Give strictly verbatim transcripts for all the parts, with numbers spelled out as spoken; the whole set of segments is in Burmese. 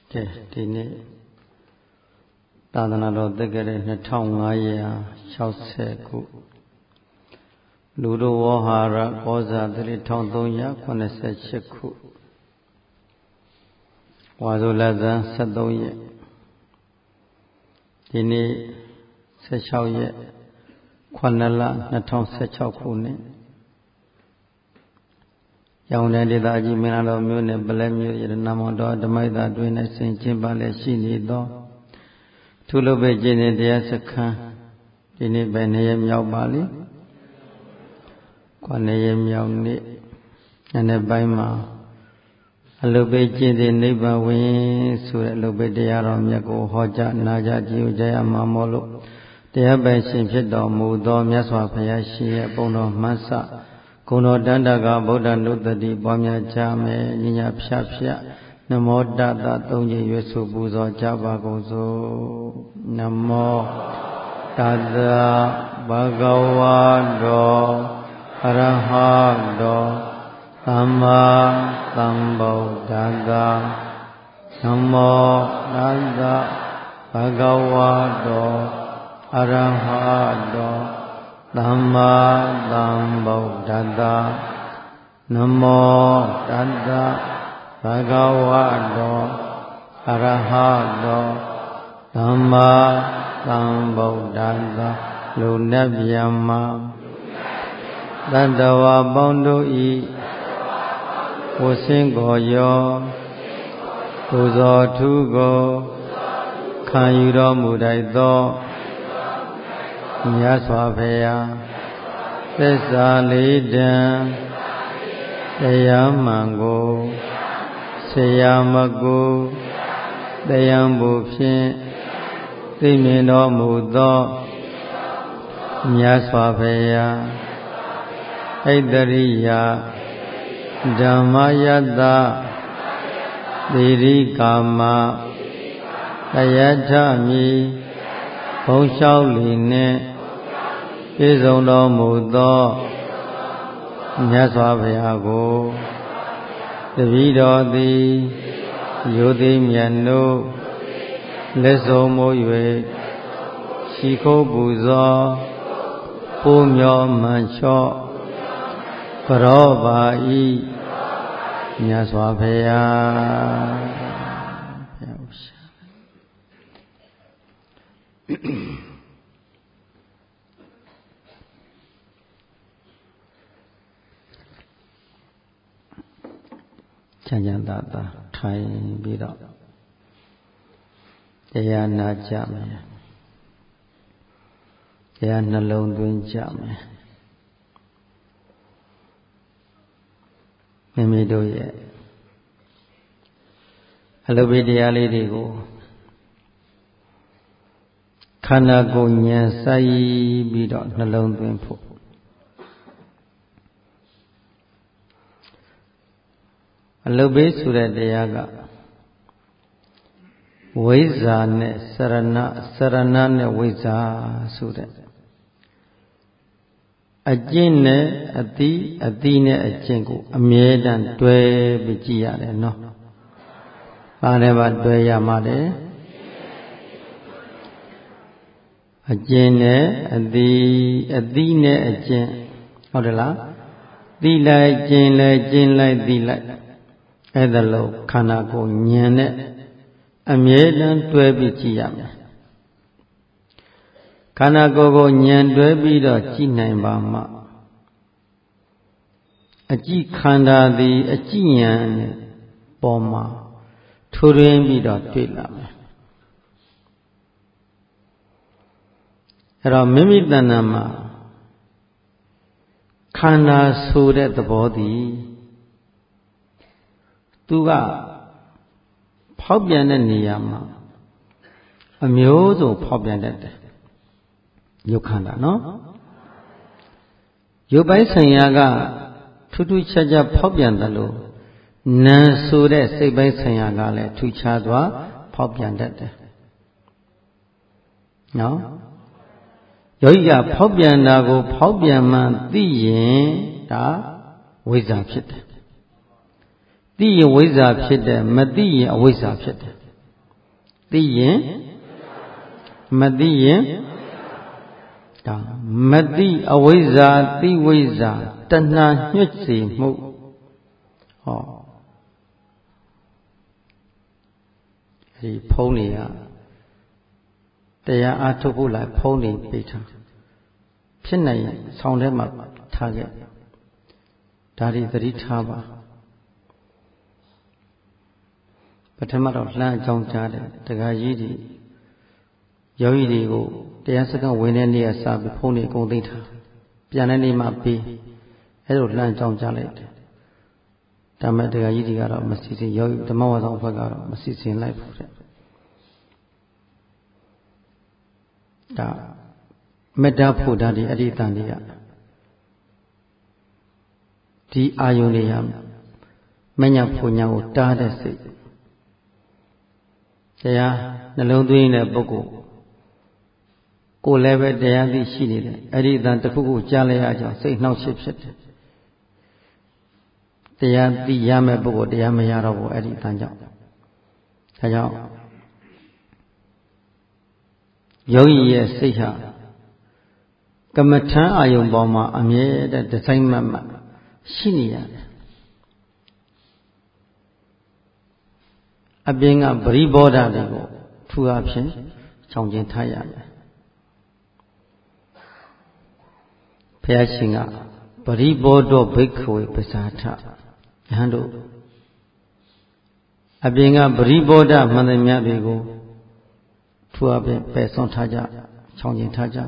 ကဲဒီနေ့သာသနာတော်တက်ခဲ့တဲ့နှစ်ထောင်ငါးရာခြောက်ဆယ်ခုလူတော်ဝဟာရကောဇာတိတစ်ထောင်သုံးရာခုနှစ်ဆယ်ရှစ်ခုဝါဆိုလဇန်ဆယ်သုံးရက်ဒီနေ့ဆယ်၆ရက်ခုနှစ်လနှစ်ထောင်ဆယ်၆ခုနှစ်ရောင်တဲ့ဒေသကြီးမင်္ဂလာတော်မြို့နယ်ပလဲမြို့ရတနာမောင်တော်ဓမ္မိတာတွင်၌ဆင်ကျင်းပါလျက်ရှိနေသောထုလုပ်ပဲကျင့်တဲ့တရားစခန်းဒီနေ့ပဲနေရမြောက်ပါလိခုနှစ်ရက်မြောက်နေ့နေ့နေ့ပိုင်းမှာအလုပဲကျင့်တဲ့နိဗ္ဗာန်ဝင်ဆိုတဲ့အလုပဲတရားတော်မြတ်ကိုဟောကြားနာကြားကြည်ကြရမှာမို့လို့တရားပိုင်ရှင်ဖြစ်တော်မူသောမြတ်စွာဘုရားရှင်ရဲ့ပုံတော်မှတ်စဂုဏတော်တန်တကဗုဒ္ဓနုတ္တိပွားများကြမယ်ညညာဖြတ်ဖြတ်နမောတတသုံးကြိမ်ရွတ်ဆိုပူဇော်ကြပါကုန်စို့နမောတတဘဂဝတောအရဟတောသမ္မာသမ္ဗုဒ္ဓတ္တနမောတတဘဂဝတောအရဟတောသမ္မာသမ္ဗုဒ္ဓတ္တနမောတတ္တဘဂဝတောအရဟတောသမ္မာသမ္ဗုဒ္ဓတ္တလူနတ်ဗျမ္မာတတ္တဝါပေါင်းတို့ဤဝဆင်းကိုရောပူဇော်ထူးကိုခံယူတော်မူတတ်သောမြတ်စွာဘုရားသစ္စာလေးတန်တရားမှန်ကိုဆရာမကူတရားမှုဖြင့်သိမြင်တော်မူသောမြတ်စွာဘုရားဣတရိယဓမ္မယတ္တသီရိကာမတယထမိဘုံလျှောက်လီနှင့်ပြည့်စုံတော်မူသောမြတ်စွာဘုရားကိုတပည့်တော်သည်ရိုသိမြတ်တို့လက်စုံမိုး၍ရှိခိုးပူဇော်ပိုးမြော်မှန်လျှော့ကြောပါဤမြတ်စွာဘုရားချမ်းချမ်းသာသာထိုင်ပြီးတော့တရားနာကြမယ်တရားနှလုံးသွင်းကြမယ်မိမိတို့ရဲ့အလုဘိတရားလေးတွေကိုခန္ဓာကိုယ်ဉာဏ်စိုက်ပြီးတော့နှလုံးသွင်းဖို့အလုဘိဆိုတဲ့တရားကဝိဇ္ဇာနဲ့စရဏစရဏနဲ့ဝိဇ္ဇာဆိုတဲ့အကျင့်နဲ့အတိအတိနဲ့အကျင့်ကိုအမြဲတမ်းတွဲပြီးကြည့်ရတယ်နော်။ဘာနဲ့ပါတွဲရမှာလဲအကျင့်နဲ့အတိအတိနဲ့အကျင့်ဟုတ်တယ်လားသိလိုက်ကျင့်လိုက်ကျင့်လိုက်သိလိုက်အဲ့ဒါလို့ခန္ဓာကိုယ်ဉာဏ်နဲ့အမြဲတမ်းတွဲပြီးကြည့်ရမယ်ခန္ဓာကိုယ်ကိုဉာဏ်တွဲပြီးတော့ကြည့်နိုင်ပါမှအကြည့်ခန္ဓာသည်အကြည့်ဉာဏ်နဲ့ပေါ်မှာထိုးရင်းပြီးတော့တွေ့လာမယ်အဲ့တော့မိမိတဏ္ဍာမှာခန္ဓာဆိုတဲ့သဘောသည်သူကဖောက်ပြန်တဲ့နေရာမှာအမျိုးစုံဖောက်ပြန်တတ်တယ်ယုတ်ခန္ဓာနော်ယုတ်ပိုင်းဆိုင်ရာကထူးထူးခြားခြားဖောက်ပြန်တယ်လို့နာမ်ဆိုတဲ့စိတ်ပိုင်းဆိုင်ရာကလည်းထူးခြားစွာဖောက်ပြန်တတ်တယ်နော်ယောဂီကဖောက်ပြန်တာကိုဖောက်ပြန်မှသိရင်ဒါဝိဇ္ဇာဖြစ်တယ်သိရင်ဝိဇ္ဇာဖြစ်တယ်မသိရင်အဝိဇ္ဇာဖြစ်တယ်သိရင်မသိရင်ဒါမသိအဝိဇ္ဇာသိဝိဇ္ဇာတဏှာညှွတ်စေမှုဟောဒီဖုံးတွေကတရားအားထုတ်ဖို့လာဖုံးနေပိတ်ထားဖြစ်နိုင်ရင်ဆောင်းထဲမှာထားခဲ့ဒါတွေသတိထားပါပထမတော့လှမ်းအကြောင်းကြားတယ်တရားကြီးတွေယောဂီတွေကိုတရားစခန်းဝင်တဲ့နေ့ကစပြီးဖုံးနေအကုန်သိမ်းထားပြန်တဲ့နေ့မှပြီးအဲလိုလှမ်းအကြောင်းကြားလိုက်တယ်ဒါမဲ့တရားကြီးတွေကတော့မစီစဉ်ယောဂီဓမ္မဝါဆောင်ဘက်ကတော့မစီစဉ်လိုက်ဘူးတဲ့ဒါမေတ္တာဖို့ဓာတ်ဒီအဋ္ဌတန်တွေကဒီအာယုန်တွေဟာမညာဖို့ညာကိုတားတဲ့စိတ်တရားနှလုံးသွင်းတဲ့ပုဂ္ဂိုလ်ကိုယ်လည်းပဲတရားသိရှိနေတယ်အဲ့ဒီအတန်တစ်ခုခုကြားလိုက်ရကြအောင်စိတ်နှောက်ယှက်ဖြစ်တယ်တရားသိရမဲ့ပုဂ္ဂိုလ်တရားမရတော့ဘူးအဲ့ဒီအတန်ကြောင့်ဒါကြောင့်ယောဂီရဲ့စိတ်ဟာကမ္မထံအာယုံပေါ်မှာအမြဲတည်းဒီဇိုင်းမှတ်မှတ်ရှိနေရတယ်အပြင်ကပရိဘောဓတွေကိုထူအဖြစ်ချောင်ကျင်ထားရမယ်ဘုရားရှင်ကပရိဘောဓဘိက္ခဝေပဇာထယဟန်တို့အပြင်ကပရိဘောဓမှန်သမျှတွေကိုထူအဖြစ်ပယ်ဆုံးထားကြချောင်ကျင်ထားကြ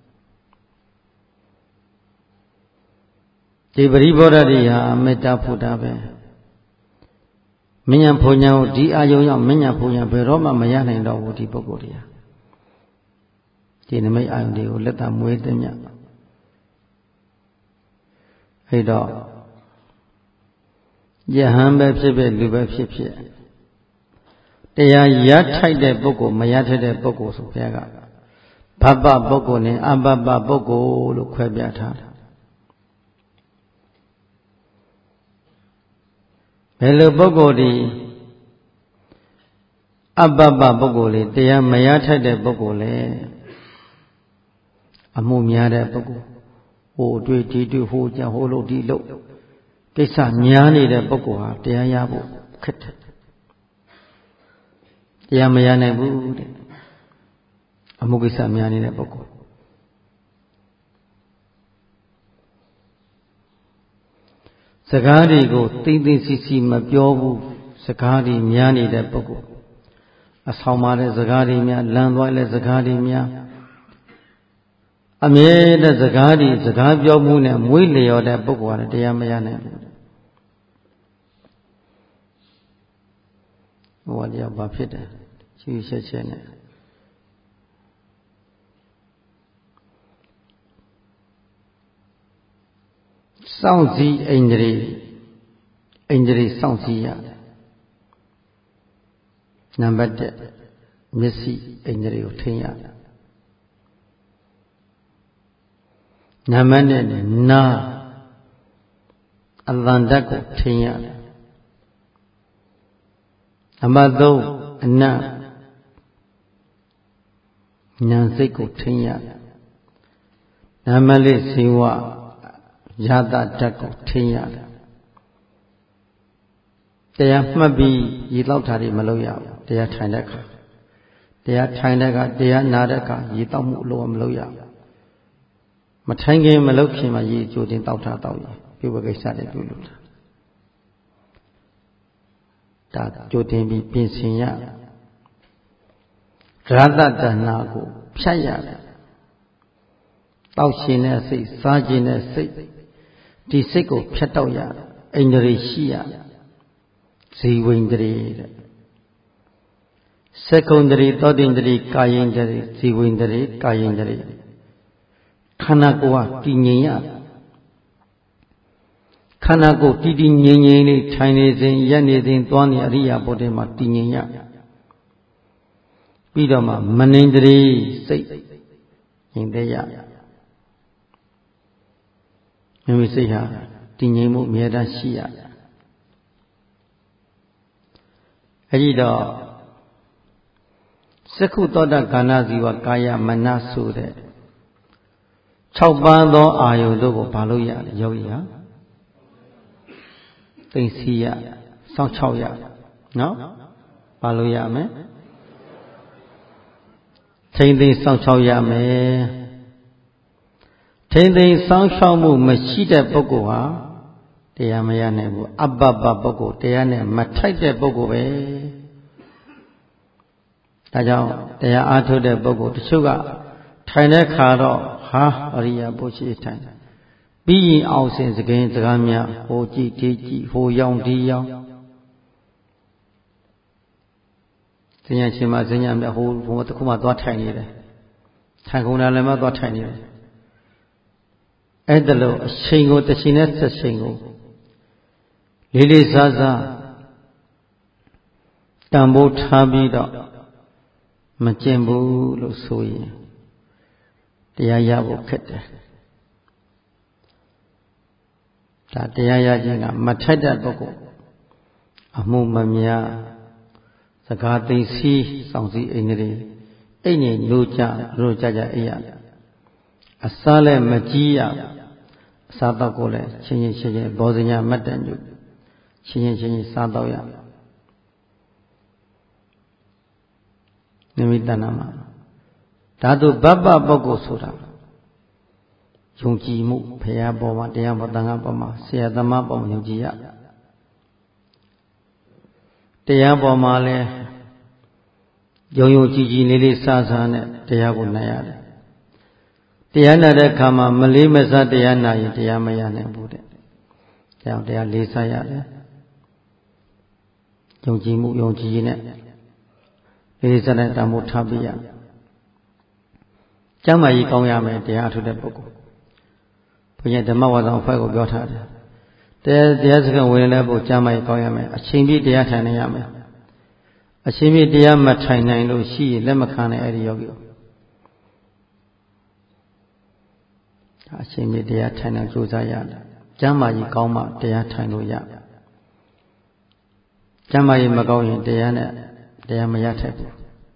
ဒီပရိဘောဓတွေဟာမေတ္တာဖို့တာပဲမဉ္ဇဉ်ဘုံညာကိုဒီအာယုံရောက်မဉ္ဇဉ်ဘုံညာဘယ်တော့မှမရနိုင်တော့ဘူးဒီပုဂ္ဂိုလ်တွေဟာဒီနမိတ်အာယုံတွေကိုလက်တမွေးသမျှအဲ့တော့ယဟန်ပဲဖြစ်ဖြစ်လူပဲဖြစ်ဖြစ်တရားရထိုက်တဲ့ပုဂ္ဂိုလ်မရထိုက်တဲ့ပုဂ္ဂိုလ်ဆိုဘုရားကဘပ္ပပုဂ္ဂိုလ်နဲ့အဘပ္ပပုဂ္ဂိုလ်လို့ခွဲပြထားတယ်ဘယ်လိုပုဂ္ဂိုလ်ဒီအပ္ပပပုဂ္ဂိုလ်လေးတရားမရထိုက်တဲ့ပုဂ္ဂိုလ်လေအမှုများတဲ့ပုဂ္ဂိုလ်ဟိုတွေ့ဒီတွေ့ဟိုကြဟိုလို့ဒီလို့ကိစ္စများနေတဲ့ပုဂ္ဂိုလ်ဟာတရားရဖို့ခက်တယ်တရားမရနိုင်ဘူးတဲ့အမှုကိစ္စများနေတဲ့ပုဂ္ဂိုလ်စကားတွေကိုသိသိစီစီမပြောဘူးစကားတွေများနေတဲ့ပုဂ္ဂိုလ်အဆောင်ပါတဲ့စကားတွေများလမ်းသွားတဲ့စကားတွေများအမြဲတမ်းစကားတွေစကားပြောမှုနဲ့မွေးလျော်တဲ့ပုဂ္ဂိုလ်ကတရားမရနိုင်ဘူးဟောတရားဘာဖြစ်တယ်ချီးချက်ချက်နဲ့စောင့်စည်းအိန္ဒြေအိန္ဒြေစောင့်စည်းရတယ်နံပါတ်တစ်မျက်စိအိန္ဒြေကိုထိန်းရတယ်နံပါတ်နှစ်နာအသံဓာတ်ကိုထိန်းရတယ်နံပါတ်သုံးအနတ်ဉာဏ်စိတ်ကိုထိန်းရတယ်နံပါတ်လေးဇေဝရတဓာတ်ကိုထိန်းရတယ်တရားမှတ်ပြီးရေတောက်တာတွေမလုပ်ရဘူးတရားထိုင်တဲ့အခါတရားထိုင်တဲ့အခါတရားနာတဲ့အခါရေတောက်မှုအလို့မလုပ်ရဘူးမထိုင်ခင်မလုပ်ခင်မှာရေကြိုတင်တောက်တာတောက်ရပြုဝကိစ္စတွေပြုလို့တာဒါကြိုတင်ပြီးပြင်ဆင်ရရတတဏှာကိုဖြတ်ရတယ်တောက်ရှင်တဲ့စိတ်စားခြင်းတဲ့စိတ်ဒီစိတ်ကိုဖြတ်တောက်ရအိန္ဒြေရှိရဇီဝိန္ဒြေတဲ့စက္ကုန္ဒြေသောတိန္ဒြေကာယိန္ဒြေဇီဝိန္ဒြေကာယိန္ဒြေခန္ဓာကိုယ်ကတည်ငြိမ်ရခန္ဓာကိုယ်တည်တည်ငြိမ်ငြိမ်လေးထိုင်နေစဉ်ရက်နေစဉ်သွားနေအရိယာပုဒ်ထဲမှာတည်ငြိမ်ရပြီးတော့မှမနိန္ဒြေစိတ်ငြိမ်သက်ရမိမိစိတ်ဟာတည်ငြိမ်မှုအမြဲတမ်းရှိရအဲဒီတော့စက္ခုသောတခန္ဓာဇီဝကာယမနဆိုတဲ့၆ပါးသောအာယုတို့ကိုဘာလို့ရလဲယောဂီဟာသိသိရစောင့်ချောက်ရနော်ဘာလို့ရမလဲထိမ့်သိမ်းစောင့်ချောက်ရမယ်ထိမ့်သိမ်းစောင့်ချောက်မှုမရှိတဲ့ပုဂ္ဂိုလ်ဟာတရားမရနိုင်ဘူးအပ္ပပပုဂ္ဂိုလ်တရားနဲ့မထိုက်တဲ့ပုဂ္ဂိုလ်ပဲဒါကြောင့်တရားအားထုတ်တဲ့ပုဂ္ဂိုလ်တချို့ကထိုင်တဲ့ခါတော့ဟာအရိယာပုရှိထိုင်ပြီးရင်အောင်စင်စကင်းစကားများဟိုကြည့်ဒီကြည့်ဟိုရောင်ဒီရောင်စဉ္ညာရှင်မစဉ္ညာမြဟိုဘုံတစ်ခုမှသွားထိုင်နေတယ်ထိုင်ကုန်တယ်လည်းမသွားထိုင်နေတယ်အဲ့ဒါလို့အချိန်ကိုတစ်ချိန်နဲ့တစ်ချိန်ကိုလေးလေးစားစားတန်ဖိုးထားပြီးတော့မကျင့်ဘူးလို့ဆိုရင်တရားရဖို့ခက်တယ်ဒါတရားရခြင်းကမထိုက်တဲ့ပုဂ္ဂိုလ်အမှုမများစကားသိသိစောင့်စည်းအိမ်တွေအိမ်နေလို့ကြလို့ကြကြအိမ်ရအစားလည်းမကြီးရအစားတော့ကိုလည်းချင်းချင်းချင်းချင်းဘောဇညာမတ်တန်ညုချင်းချင်းချင်းချင်းစားတော့ရနိမိတနာမှာဓာတုဘပ္ပပုဂ္ဂိုလ်ဆိုတာယုံကြည်မှုဘုရားပေါ်မှာတရားပေါ်တန်ခါပေါ်မှာဆရာသမားပေါ်မှာယုံကြည်ရတရားပေါ်မှာလည်းယုံယုံကြည်ကြည်လေးလေးစားစားနဲ့တရားကိုနိုင်ရတယ်တရားနာတဲ့အခါမှာမလေးမစားတရားနာရင်တရားမရနိုင်ဘူးတဲ့တရားတရားလေးစားရတယ်ယုံကြည်မှုယုံကြည်နဲ့လေးလေးစားတဲ့တန်ဖိုးထားပြရကျမ်းမာရေးကောင်းရမယ်တရားအထုတဲ့ပုဂ္ဂိုလ်ဘုရားဓမ္မဝါဒအဖွဲ့ကိုပြောထားတယ်တရားတရားစကားဝင်လည်းပို့ကျမ်းမာရေးကောင်းရမယ်အချိန်ပြည့်တရားထိုင်နိုင်ရမယ်အချိန်ပြည့်တရားမထိုင်နိုင်လို့ရှိရင်လက်မခံနိုင်အဲ့ဒီယောဂီအချိန်ပြည့်တရားထိုင်နိုင်ကြိုးစားရတယ်ကျမ်းမာရေးကောင်းမှတရားထိုင်လို့ရကျမ်းမာရေးမကောင်းရင်တရားနဲ့တရားမရထိုက်ဘူး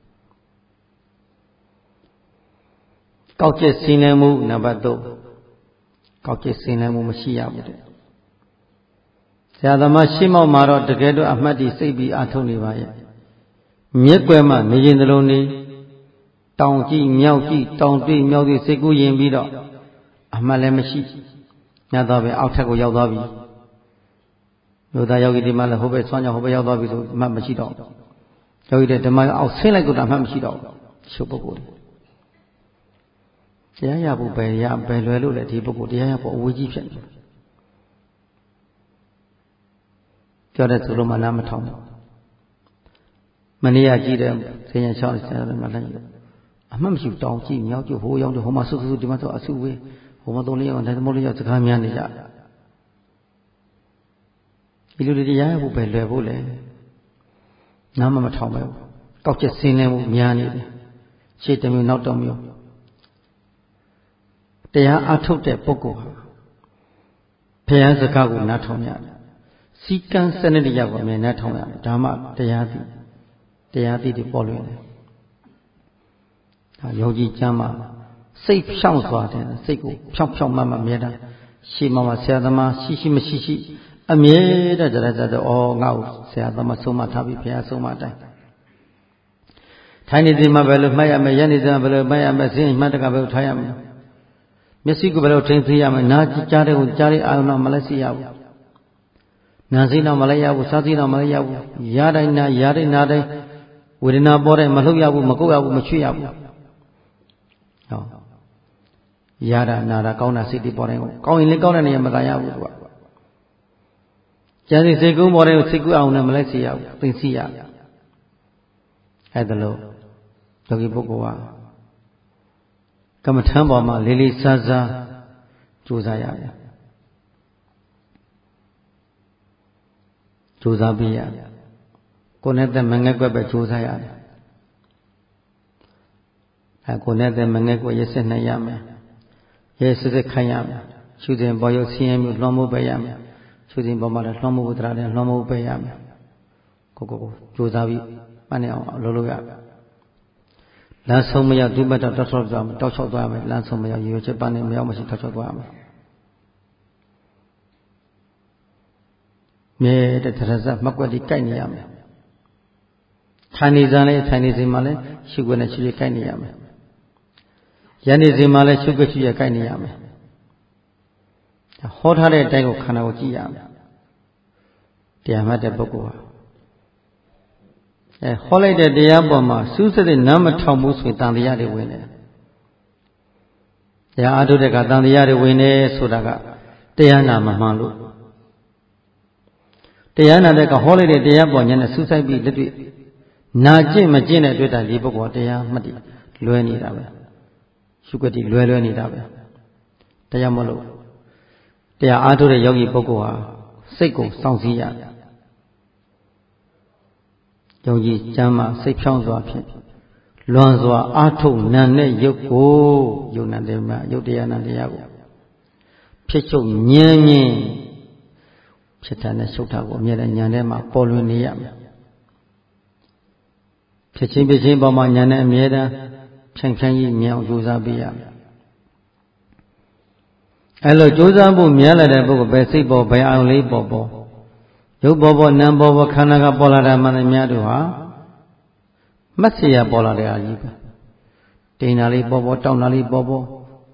ကောက်ကျစ်စင်းနေမှုနံပါတ်၃ကောက်ကျစ်စင်းနေမှုမရှိရဘူးတဲ့ဆရာသမားရှင်းမောက်မှာတော့တကယ်တော့အမှတ်ဒီစိတ်ပြီးအထုံးနေပါရဲ့မြက်ွယ်မှနေရင်တလုံးနေတောင်ကြည့်မြောက်ကြည့်တောင်တွေ့မြောက်တွေ့စိတ်ကူးရင်ပြီးတော့အမှတ်လည်းမရှိညတော့ပဲအောက်ထက်ကိုရောက်သွားပြီမြို့သားယောဂီဒီမှာလည်းဟိုဘက်ဆွမ်းကြောင်ဟိုဘက်ရောက်သွားပြီဆိုအမှတ်မရှိတော့ယောဂီတဲ့ဓမ္မအောက်ဆင်းလိုက်ကိုအမှတ်မရှိတော့ရှုပ်ပုဂ္ဂိုလ်တရားရဖို့ပဲရပဲလွယ်လို့လေဒီပုဂ္ဂိုလ်တရားရဖို့အဝေးကြီးဖြစ်နေပြောတဲ့ဆိုလို့မှနားမထောင်ဘူးမနေ့ကကြည့်တယ်ဆင်းရဲချောင်းဆင်းရဲမှလည်းအမှတ်မရှိတောင်းကြည့်မြောက်ကြည့်ဟိုရောက်တယ်ဟိုမှာဆုဆုဒီမှာဆိုအဆုဝေးဟိုမှာသုံးလေးရောက်တယ်သမုတ်လေးရောက်စကားများနေကြဒီလိုတရားရဖို့ပဲလွယ်ဖို့လေနားမမထောင်ပဲကောက်ချက်ဆင်းနေမှုများနေတယ်ရှေ့တစ်မျိုးနောက်တစ်မျိုးတရားအထုတ်တဲ့ပုဂ္ဂိုလ်ဟာဘုရားစကားကိုနားထောင်ရတယ်စီကံစနစ်တရားကိုအမြဲနားထောင်ရတယ်ဒါမှတရားသိတရားသိတွေပေါ်လွင်တယ်ဒါယောဂီကျမ်းမှာစိတ်ဖြောင့်စွာတဲ့စိတ်ကိုဖြောင့်ဖြောင့်မတ်မတ်မြဲတာရှေ့မှာဆရာသမားရှိရှိမရှိရှိအမြဲတည်းကြရတဲ့ဩငါ့ကိုဆရာသမားဆုံးမထားပြီးဘုရားဆုံးမအတိုင်းထိုင်နေစီမှာပဲလို့မှတ်ရမယ်ရနေစီမှာပဲလို့မှတ်ရမယ်စဉ်မှတ်တကပဲလို့ထားရမယ်မျက်စိကိုဘယ်လိုထိန်းသိမ်းရမလဲနားကြားတဲ့ကိုကြားတဲ့အာရုံတော့မလိုက်စီရဘူးနားစိတော့မလိုက်ရဘူးစားစိတော့မလိုက်ရဘူးရတိုင်းနာရတိုင်းနာတိုင်းဝေဒနာပေါ်တဲ့မလှုပ်ရဘူးမကုတ်ရဘူးမချွေရဘူးဟောရတာနာတာကောင်းတာစိတ်တွေပေါ်တိုင်းကိုကောင်းရင်လည်းကောင်းတဲ့နေရာမသာရဘူးသူကကျန်စီစိတ်ကူးပေါ်တဲ့စိတ်ကူးအောင်လည်းမလိုက်စီရဘူးသိစီရအဲ့ဒါလို့ယောဂီပုဂ္ဂိုလ်ကကမ္မထမ်းပေါ်မှာလေးလေးစားစားကြိုးစားရတယ်ကြိုးစားပြီးရကိုယ်နဲ့တည်းမငဲ့ကွက်ပဲကြိုးစားရတယ်အဲကိုယ်နဲ့တည်းမငဲ့ကွက်ရစစ်နိုင်ရမယ်ရဲစစ်စစ်ခိုင်းရမယ်ရှုစဉ်ပေါ်ရုပ်ဆင်းရဲမှုလွှမ်းမိုးပဲရမယ်ရှုစဉ်ပေါ်မှာလည်းလွှမ်းမိုးဝတ္တရာနဲ့လွှမ်းမိုးပဲရမယ်ကိုကိုကိုကြိုးစားပြီးမှတ်နေအောင်လုပ်လို့ရလမ်းဆုံးမရောက်ဒီဘက်တော့တောက်ချောက်သွားမယ်တောက်ချောက်သွားမယ်လမ်းဆုံးမရောက်ရေချက်ပန်းနဲ့မရောက်မရှိတောက်ချောက်သွားမယ်မြဲတဲ့သရဇမကွက်ဒီကြိုက်နေရမယ်ထိုင်နေစံလေးထိုင်နေစဉ်မှာလည်းရှုခွက်နဲ့ရှုရကြိုက်နေရမယ်ရန်နေစဉ်မှာလည်းရှုခွက်ရှုရကြိုက်နေရမယ်ဟောထားတဲ့အတိုင်းကိုခန္ဓာကိုကြည့်ရမယ်တရားမှတ်တဲ့ပုဂ္ဂိုလ်ဟာအဲဟောလိုက်တဲ့တရားပေါ်မှာစူးစတဲ့နားမထောင်ဘူးဆိုရင်တန်တရားတွေဝင်တယ်တရားအားထုတ်တဲ့ကတန်တရားတွေဝင်နေဆိုတာကတရားနာမမှန်လို့တရားနာတဲ့ကဟောလိုက်တဲ့တရားပေါ်ညာနဲ့စူးစိုက်ပြီးလက်တွေ့နာကျင့်မကျင့်တဲ့အတွက်တည်းဒီပုဂ္ဂိုလ်တရားမှတ်တယ်လွဲနေတာပဲရှုခွက်တည်းလွဲလွဲနေတာပဲတရားမလို့တရားအားထုတ်တဲ့ယောဂီပုဂ္ဂိုလ်ဟာစိတ်ကိုစောင့်စည်းရတယ်ယုံကြည်ကျမ်းမာစိတ်ဖြောင်းစွာဖြင့်လွန်စွာအားထုတ်နံနဲ့ရုပ်ကိုယုံနံတယ်မှာယုတ်တရားနံတရားကိုဖြစ်ချုပ်ဉာဏ်မြင်ဖြစ်တဲ့နဲ့ရှုပ်တာကိုအမြဲတမ်းဉာဏ်ထဲမှာပေါ်လွင်နေရမယ်ဖြစ်ချင်းဖြစ်ချင်းပေါ်မှာဉာဏ်နဲ့အမြဲတမ်းဖြန့်ဖြန့်ကြီးမြင်အောင်ကြိုးစားပေးရမယ်အဲလိုကြိုးစားဖို့များလာတဲ့ပုဂ္ဂိုလ်ပဲစိတ်ပေါ်ဘယ်အောင်လေးပေါ်ပေါ်ရုပ်ပေါ်ပေါ်နာမ်ပေါ်ပေါ်ခန္ဓာကပေါ်လာတာမှန်တယ်များတို့ဟာမတ်စီရပေါ်လာတဲ့အာကြီးပဲတိန်နာလေးပေါ်ပေါ်တောင်းနာလေးပေါ်ပေါ်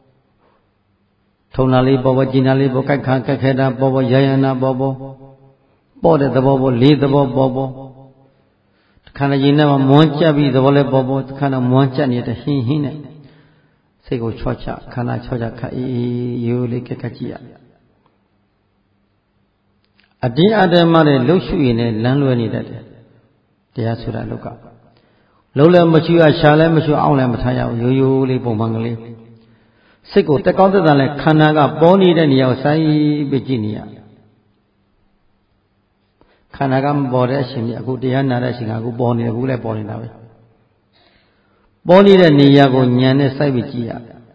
ထုံနာလေးပေါ်ပေါ်ကျင်နာလေးပေါ်ကြိုက်ခါကြက်ခဲတာပေါ်ပေါ်ရယနာပေါ်ပေါ်ပေါ်တဲ့သဘောပေါ်လေးသဘောပေါ်ပေါ်ခန္ဓာရင်ထဲမှာမွန်းကြက်ပြီးသဘောလေးပေါ်ပေါ်ခန္ဓာမွန်းကြက်နေတဲ့ဟင်းဟင်းနဲ့စိတ်ကိုချော့ချခန္ဓာချော့ချခအေးအေးရိုးလေးကက်ကက်ကြည့်ရအတင်းအဓမ္မနဲ့လှုပ်ရှုရင်လည်းလမ်းလွဲနေတတ်တယ်တရားဆိုတာလောကလုံးလည်းမရှုရရှာလည်းမရှုအောင်လည်းမထားရဘူးရိုးရိုးလေးပုံမှန်ကလေးစိတ်ကိုတက်ကောင်းတက်တာလည်းခန္ဓာကပေါ်နေတဲ့နေရာကိုစိုက်ပြီးကြည့်နေရခန္ဓာကမပေါ်တဲ့အချိန်ကြီးအခုတရားနာတဲ့အချိန်ကအခုပေါ်နေတယ်အခုလည်းပေါ်နေတာပဲပေါ်နေတဲ့နေရာကိုဉာဏ်နဲ့စိုက်ပြီးကြည့်ရဉာ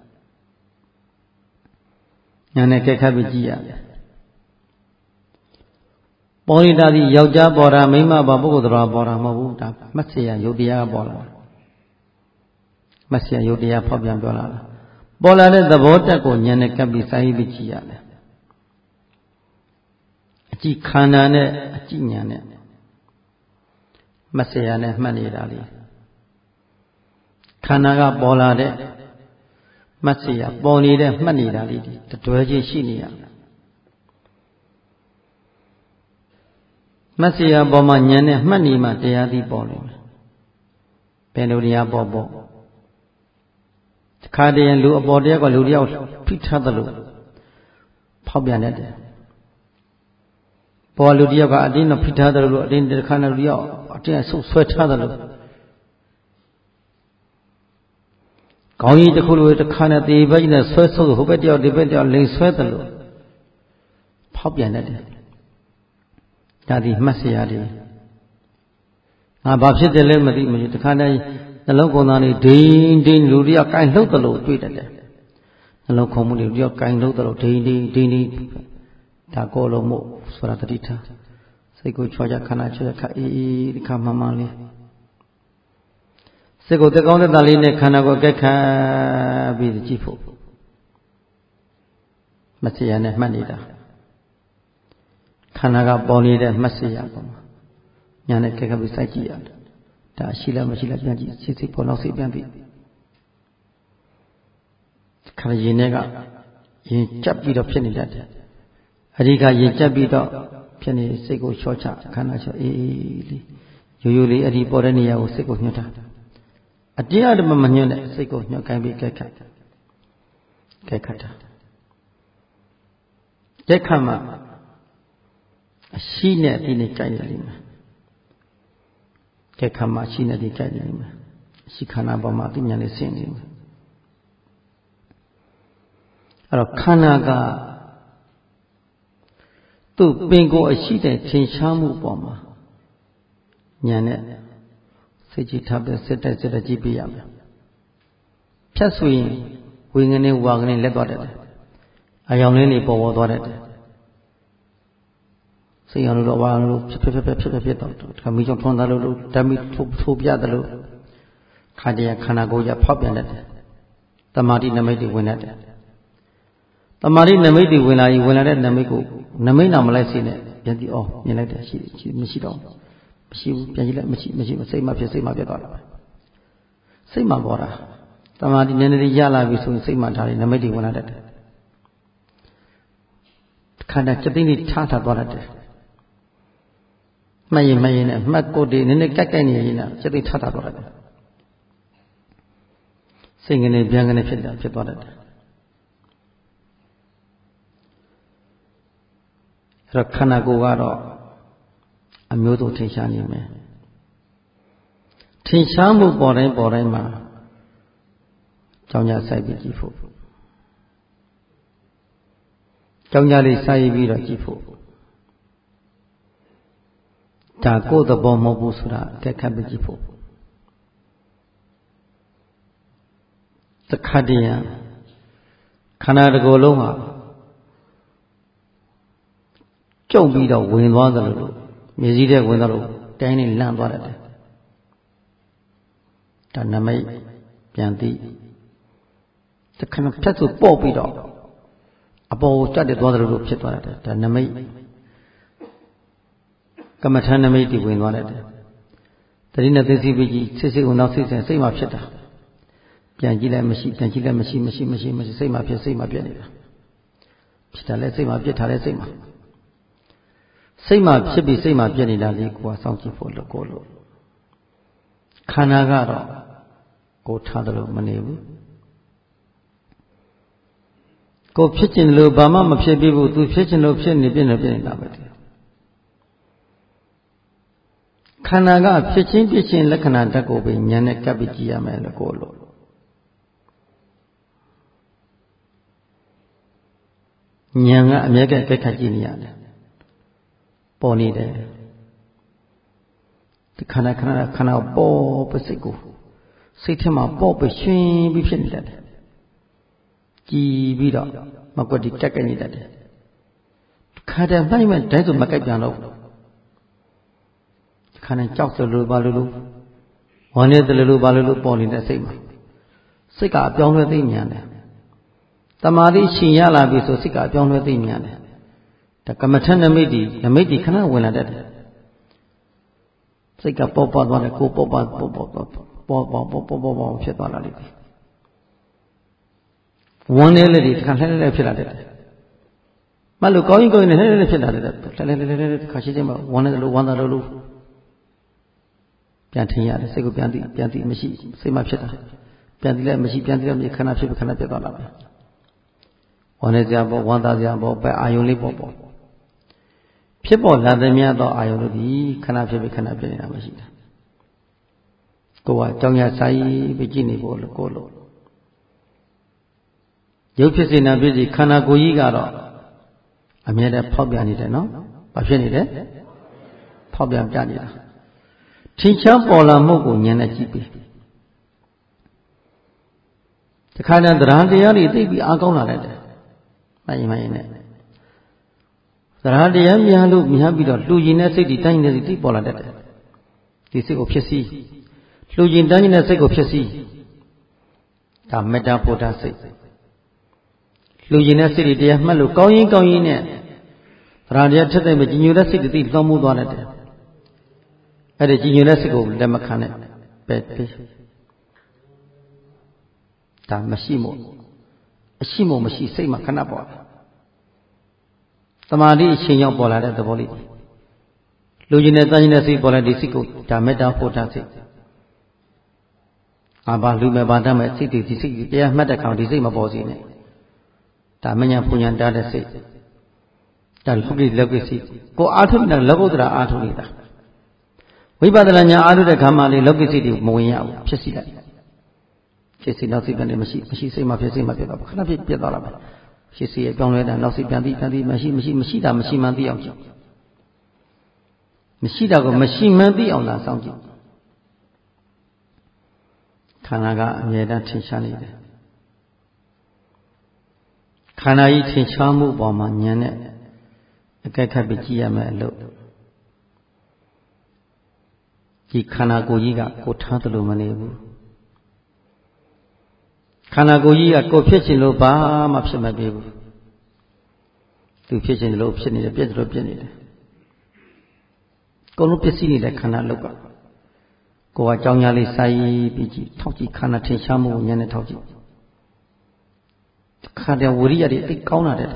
ဏ်နဲ့ကြက်ခတ်ပြီးကြည့်ရပေါ်နေတာဒီယောက်ျားပေါ်တာမိန်းမပေါ်ပုဂ္ဂိုလ်တော်ပေါ်တာမဟုတ်ဘူးဒါမတ်စရာယုတ်တရားပေါ်လာမတ်စရာယုတ်တရားဖောက်ပြန်ပြောလာတာပေါ်လာတဲ့သဘောတက်ကိုဉာဏ်နဲ့ကပ်ပြီးစိုက်ပြီးကြည့်ရတယ်အကြည့်ခန္ဓာနဲ့အကြည့်ဉာဏ်နဲ့မတ်စရာနဲ့မှတ်နေတာလေခန္ဓာကပေါ်လာတဲ့မတ်စရာပေါ်နေတဲ့မှတ်နေတာလေတွဲချင်းရှိနေရမတ်စရာပေါ်မှာဉာဏ်နဲ့မှတ်နေမှတရားသိပေါ်လိမ့်မယ်ဘယ်လိုတရားပေါ်ပေါ်ခါတည်းလူအပေါ်တရားကလူတယောက်ဖိထားသလိုဖောက်ပြန်တတ်တယ်ပေါ်လူတယောက်ကအတင်းနဲ့ဖိထားသလိုအတင်းတစ်ခါနဲ့လူတယောက်အတင်းဆုပ်ဆွဲထားသလိုကောင်းကြီးတစ်ခုလိုတစ်ခါနဲ့တေဘက်ကြီးနဲ့ဆွဲဆုပ်ဟိုဘက်တယောက်ဒီဘက်တယောက်လိန်ဆွဲသလိုဖောက်ပြန်တတ်တယ်ဒါဒီမှတ်စရာတွေငါဘာဖြစ်တယ်လဲမသိမသိတခါတည်းနှလုံးကုန်သားတွေဒိန်ဒိန်လူတယောက်ကင်လှုပ်သလိုတွေ့တတ်တယ်နှလုံးခုန်မှုတွေတယောက်ကင်လှုပ်သလိုဒိန်ဒိန်ဒိန်ဒိန်ဒါကိုလုံးမို့ဆိုတာတတိထားစိတ်ကိုချွာချခန္ဓာချွာချခအေးအေးဒီခါမှန်မှန်လေးစိတ်ကိုတက်ကောင်းတဲ့တန်လေးနဲ့ခန္ဓာကိုအကက်ခတ်ပြီးကြည့်ဖို့မစရာနဲ့မှတ်နေတာခန္ဓာကပေါ်နေတဲ့မှတ်စရာပေါ်မှာညာနဲ့ကက်ကပ်ပြီးစိုက်ကြည့်ရတယ်ဒါရှိလားမရှိလားပြန်ကြည့်စိတ်စိတ်ပေါ်တော့စိတ်ပြန်ပြီးခန္ဓာရင်ထဲကရင်ကြပ်ပြီးတော့ဖြစ်နေတတ်တယ်အဓိကရင်ကြပ်ပြီးတော့ဖြစ်နေစိတ်ကိုချောချခန္ဓာချောအေးအေးလေးရိုးရိုးလေးအဲ့ဒီပေါ်တဲ့နေရာကိုစိတ်ကိုညှို့ထားအတင်းအဓမ္မမညှို့နဲ့စိတ်ကိုညှို့ကိုင်းပြီးကက်ခတ်ကက်ခတ်တာကက်ခတ်မှာအရှိနဲ့အတိနဲ့ကြိုက်နေလိမ့်မယ်ကဲခါမှရှိနေတယ်ကြိုက်နေလိမ့်မယ်ရှိခန္ဓာပေါ်မှာအတိညာနဲ့ဆင်းနေလိမ့်မယ်အဲ့တော့ခန္ဓာကသူ့ပင်ကိုယ်အရှိတဲ့ထင်ရှားမှုပေါ်မှာညာနဲ့စိတ်ကြည်ထားပြီးစစ်တိုက်စစ်တိုက်ကြည့်ပြရမယ်ဖြတ်ဆိုရင်ဝိင္ကနေဝါကနေလက်သွားတတ်တယ်အယောင်လေးတွေပေါ်ပေါ်သွားတတ်တယ်စိတ်အောင်လို့ဝါလို့ဖြစ်ဖြစ်ဖြစ်ဖြစ်ဖြစ်တော့ခမီးကြောင့်ထွန်းသားလို့ဓာမီထိုးထိုးပြတယ်လို့ခါတည်းခန္ဓာကိုယ်ရဖောက်ပြန်တတ်တယ်တမာတိနမိတ်တွေဝင်တတ်တယ်တမာတိနမိတ်တွေဝင်လာရင်ဝင်လာတဲ့နမိတ်ကိုနမိတ်နာမလိုက်စေနဲ့ပြန်ပြီးအော်မြင်လိုက်တယ်ရှိမရှိတော့မရှိဘူးပြန်ကြည့်လိုက်မရှိမရှိစိတ်မှဖြစ်စိတ်မှပြတ်သွားတယ်စိတ်မှပေါ်တာတမာတိနည်းနည်းရလာပြီဆိုရင်စိတ်မှထားတယ်နမိတ်တွေဝင်လာတတ်တယ်ခန္ဓာစတိတွေထားထားသွားတတ်တယ်မှတ်ရင်မှတ်ရင်နဲ့မှတ်ကိုယ်တွေနည်းနည်းကြိုက်ကြိုက်နေရင်လည်းစတိထားထားသွားတတ်တယ်စိတ်ကနေပြန်ကနေဖြစ်တာဖြစ်သွားတတ်တယ်အဲ့တော့ခန္ဓာကိုယ်ကတော့အမျိုးစုံထင်ရှားနေမယ်ထင်ရှားမှုပေါ်တိုင်းပေါ်တိုင်းမှာကြောင်းကြစိုက်ပြီးကြည့်ဖို့ကြောင်းကြလေးစိုက်ပြီးတော့ကြည့်ဖို့ဒါကိုယ်သဘောမဟုတ်ဘူးဆိုတာအကဲခတ်ပြီးကြည့်ဖို့သခတ္တယခန္ဓာတစ်ကိုယ်လုံးဟာကျုပ်ပြီးတော့ဝင်သွားသလိုမြေကြီးထဲဝင်သွားလို့တိုင်းနဲ့လန့်သွားတယ်ဒါနမိတ်ပြန်သိတခဏဖြတ်ဆိုပေါ့ပြီးတော့အပေါ်ကိုတက်တက်သွားတယ်လို့ဖြစ်သွားတယ်ဒါနမိတ်ကမ္မထာနမိတ်တွေဝင်သွားတယ်တတိနဲ့သိသိပြီးကြီးစိတ်စိတ်ဝင်တော့စိတ်စိတ်စိတ်မှဖြစ်တာပြန်ကြည့်လိုက်မရှိပြန်ကြည့်လိုက်မရှိမရှိမရှိမရှိစိတ်မှဖြစ်စိတ်မှပြက်နေတာဖြစ်တာလဲစိတ်မှပြက်ထားလဲစိတ်မှစိတ်မှဖြစ်ပြီးစိတ်မှပြက်နေတာလေးကိုယ်ကစောင့်ကြည့်ဖို့လို့ကိုလို့ခန္ဓာကတော့ကိုထားတယ်လို့မနေဘူးကိုဖြစ်ခြင်းလို့ဘာမှမဖြစ်ပြီးဘူးသူဖြစ်ခြင်းလို့ဖြစ်နေပြနေပြနေတာပဲခန္ဓာကဖြစ်ခြင်းဖြစ်ခြင်းလက္ခဏာဓာတ်ကိုပဲဉာဏ်နဲ့ကပ်ပြီးကြည့်ရမယ်လို့ကိုလို့ဉာဏ်ကအမြဲတမ်းကြည့်နေရတယ်ပေါ်နေတယ်ဒီခန္ဓာခန္ဓာခန္ဓာပေါ်ပစိတ်ကိုစိတ်ထဲမှာပေါ်ပြီးရှင်ပြီးဖြစ်နေတတ်တယ်ကြည်ပြီးတော့မကွက်တိကြက်ကြနေတတ်တယ်ခါတဲ့နိုင်မဲ့တိုင်းဆိုမကြိုက်ပြန်တော့ခါနဲ့ကြောက်စလို့ဘာလို့လို့ဝမ်းနေတဲ့လို့ဘာလို့လို့ပေါ်နေတဲ့စိတ်မှာစိတ်ကအပြောင်းလဲသိဉာဏ်တယ်တမာတိရှင်ရလာပြီဆိုစိတ်ကအပြောင်းလဲသိဉာဏ်တယ်ဒါကမ္မထနမိတ်ဒီနမိတ်ဒီခဏဝင်လာတတ်တယ်စိတ်ကပေါ်ပေါ်သွားတယ်ကိုပေါ်ပေါ်ပေါ်ပေါ်ပေါ်ပေါ်ပေါ်ပေါ်ပေါ်ပေါ်ဖြစ်သွားလာလိမ့်မယ်ဝမ်းနေလေဒီခါလှဲလှဲဖြစ်လာတတ်တယ်မလို့ကောင်းရင်ကောင်းရင်လှဲလှဲဖြစ်လာတတ်တယ်လှဲလှဲလှဲလှဲခါရှိချင်းမှာဝမ်းနေတယ်လို့ဝမ်းသာလို့လို့ပြန်ထင်ရတယ်စိတ်ကိုပြန်သိပြန်သိမရှိစိတ်မှဖြစ်တာပြန်သိလည်းမရှိပြန်သိလည်းမရှိခဏဖြစ်ခဏပြတ်သွားလာမယ်ဝမ်းနေစရာပေါ်ဝမ်းသာစရာပေါ်ပဲအာယုံလေးပေါ်ပေါ်ဖြစ်ပေါ်လာတဲ့များသောအာယုံတို့ဒီခဏဖြစ်ပြီးခဏပြတ်နေတာမရှိတာကိုယ်ကကြောင်းရဆိုင်ပြီးကြည့်နေဖို့လို့ကိုလို့ရုပ်ဖြစ်စေနာဖြစ်စီခန္ဓာကိုယ်ကြီးကတော့အမြဲတမ်းဖောက်ပြန်နေတယ်နော်ဘာဖြစ်နေလဲဖောက်ပြန်ပြနေတာထင်ရှားပေါ်လာမှုကိုဉာဏ်နဲ့ကြည့်ပြီးတခါတည်းတရားတရားတွေသိပြီးအားကောင်းလာတယ်မှန်ရင်မှန်ရင်နဲ့တရားတရားများလို့များပြီးတော့လူကျင်တဲ့စိတ်တွေတိုင်းနေတဲ့စိတ်သိပေါ်လာတတ်တယ်ဒီစိတ်ကိုဖြစ်စီလူကျင်တိုင်းနေတဲ့စိတ်ကိုဖြစ်စီဒါမေတ္တာပို့တာစိတ်လူကျင်တဲ့စိတ်တွေတရားမှတ်လို့ကောင်းရင်ကောင်းရင်နဲ့တရားတရားထက်တဲ့မကြည်ညိုတဲ့စိတ်တွေသိလွှမ်းမိုးသွားတတ်တယ်အဲ့ဒီကြည်ညိုတဲ့စိတ်ကိုလက်မခံနဲ့ပဲပေးဒါမရှိမို့အရှိမို့မရှိစိတ်မှာခဏပေါ်တယ်သမာဓိအချိန်ရောက်ပေါ်လာတဲ့သဘောလေးလူကျင်တဲ့တန်ကျင်တဲ့စိတ်ပေါ်လာဒီစိတ်ကိုဒါမေတ္တာပို့ထားစိတ်အာဘာလူမဲ့ဘာတတ်မဲ့စိတ်တွေဒီစိတ်တရားမှတ်တဲ့ခါဒီစိတ်မပေါ်စီနဲ့ဒါမညာပူညာတားတဲ့စိတ်ဒါလောကိလောကိစိတ်ကိုအာထုတဲ့လောကုတ္တရာအာထုနေတာဝိပဿနာညာအာထုတဲ့ခါမှလေလောကိစိတ်တွေမဝင်ရဘူးဖြစ်စီလိုက်ဖြစ်စီနောက်စိတ်ကနေမရှိမရှိစိတ်မှဖြစ်စိတ်မှဖြစ်တော့ခဏဖြစ်ပြတ်သွားတာပဲဖြစ်စီရဲ့ကြောင်းလဲတာနောက်စိတ်ပြန်ပြီးပြန်ပြီးမရှိမရှိမရှိတာမရှိမှန်းသိအောင်ကြည့်မရှိတာကိုမရှိမှန်းသိအောင်သာစောင့်ကြည့်ခန္ဓာကအမြဲတမ်းထင်ရှားနေတယ်ခန္ဓာကြီးထင်ရှားမှုပေါ်မှာဉာဏ်နဲ့အကဲခတ်ပြီးကြည့်ရမယ်လို့ဒီခန္ဓာကိုယ်ကြီးကကိုထားသလိုမနေဘူးခန္ဓာကိုယ်ကြီးကကိုယ်ဖြစ်ခြင်းလို့ဘာမှဖြစ်မပြေဘူးသူဖြစ်ခြင်းလို့ဖြစ်နေတယ်ပြည့်တယ်ပြည့်နေတယ်ကိုယ်လုံးပစ္စည်းနေတဲ့ခန္ဓာလောက်ကကိုယ်ကကြောင်းညာလေးစိုက်ပြီးကြည့်ထောက်ကြည့်ခန္ဓာထင်ရှားမှုကိုဉာဏ်နဲ့ထောက်ကြည့်ခန္ဓာဝိရိယတွေသိကောင်းလာတယ်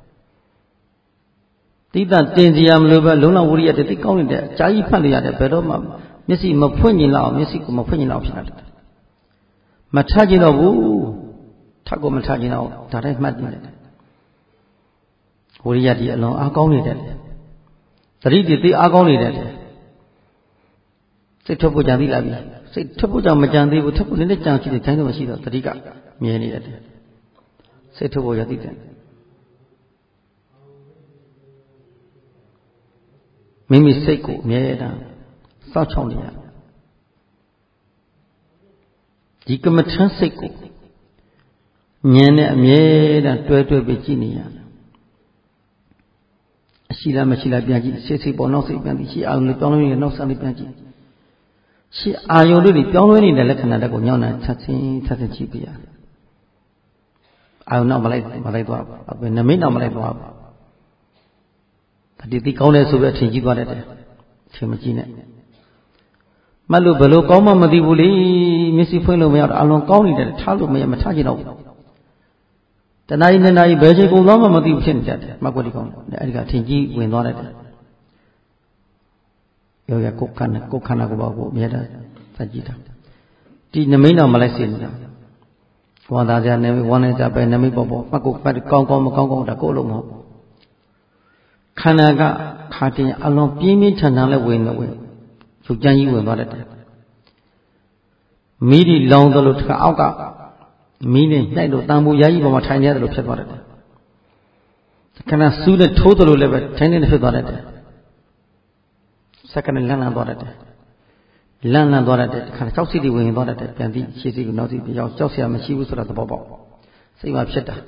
တိတ္တတင်စီရမလို့ပဲလုံးလုံးဝိရိယတွေသိကောင်းနေတယ်အကြာကြီးဖတ်လို့ရတယ်ဘယ်တော့မှမျက်စိမဖွင့်ကျင်လောက်မျက်စိကိုမဖွင့်ကျင်လောက်ဖြစ်လာတယ်မထကျင်တော့ဘူးထပ်ကိုမထကျင်တော့ဒါတိုင်းမှတ်နေတယ်ဝိရိယတွေအလွန်အားကောင်းနေတယ်သတိတွေသိအားကောင်းနေတယ်စိတ်ထွက်ဖို့ကြံသေးလားပြီစိတ်ထွက်ဖို့ကြောင့်မကြံသေးဘူးထွက်ဖို့နည်းနည်းကြံရှိတယ်ခိုင်းတော့မရှိတော့သတိကမြဲနေတယ်စိတ်ထွက်ဖို့ရသိတယ်မိမိစိတ်ကိုအမြဲတမ်းစောင့်ချောင့်နေရဒီကမ္မထမ်းစိတ်ကိုဉာဏ်နဲ့အမြဲတမ်းတွဲတွဲပြီးကြည့်နေရအရှိလားမရှိလားပြန်ကြည့်စိတ်စိတ်ပေါ်နောက်စိတ်ပြန်ကြည့်ရှေ့အာယုံလေးပြောင်းလဲနေနောက်ဆက်လေးပြန်ကြည့်ရှေ့အာယုံလေးပြောင်းလဲနေတဲ့လက္ခဏာတက်ကိုညောင်းတာချက်ချင်းချက်ချင်းကြည့်ပြရအာယုံနောက်မလိုက်မလိုက်သွားဘူးဘယ်နမိတ်နောက်မလိုက်သွားဘူးတတိတိကောင်းတယ်ဆိုပြီးအထင်ကြီးသွားတတ်တယ်အထင်မကြီးနဲ့မှတ်လို့ဘယ်လိုကောင်းမှမသိဘူးလေမျက်စိဖွင့်လို့မရတော့အလွန်ကောင်းနေတယ်ထားလို့မရမထားချင်တော့ဘူးတဏှာကြီးနဲ့နာကြီးဘယ်ချိန်ကုန်သွားမှမသိဘူးဖြစ်နေကြတယ်မှတ်ကွက်ဒီကောင်းတယ်အဲဒီကအထင်ကြီးဝင်သွားတတ်တယ်ယောဂကိုခန္ဓာကိုခန္ဓာကိုယ်ပါကိုအမြဲတမ်းသတ်ကြည့်တာဒီနမိတ်တော့မလိုက်စေနေတာဝါသာကြနမိတ်ဝမ်းနေကြပဲနမိတ်ပေါ်ပေါ်မှတ်ကိုပတ်ကောင်းကောင်းမကောင်းကောင်းတာကိုယ်လုံးမဟုတ်ခန္ဓာကခါတင်အလွန်ပြင်းပြင်းထန်ထန်နဲ့ဝင်နေဝင်ရုပ်ကြမ်းကြီးဝင်သွားတတ်တယ်မိဒီလောင်သလိုတစ်ခါအောက်ကမီးနဲ့နှိုက်လို့တန်ဖိုးရာကြီးပေါ်မှာထိုင်နေရတယ်လို့ဖြစ်သွားတတ်တယ်ခဏစူးနဲ့ထိုးသလိုလည်းပဲထိုင်နေဖြစ်သွားတတ်တယ်စက္ကန့်လန့်လန့်သွားတတ်တယ်လန့်လန့်သွားတတ်တယ်ခဏကြောက်စိတ်တွေဝင်သွားတတ်တယ်ပြန်ပြီးရှေ့စိတ်ကနောက်စိတ်ပြောင်းကြောက်စရာမရှိဘူးဆိုတာသဘောပေါက်စိတ်မှာဖြစ်တာ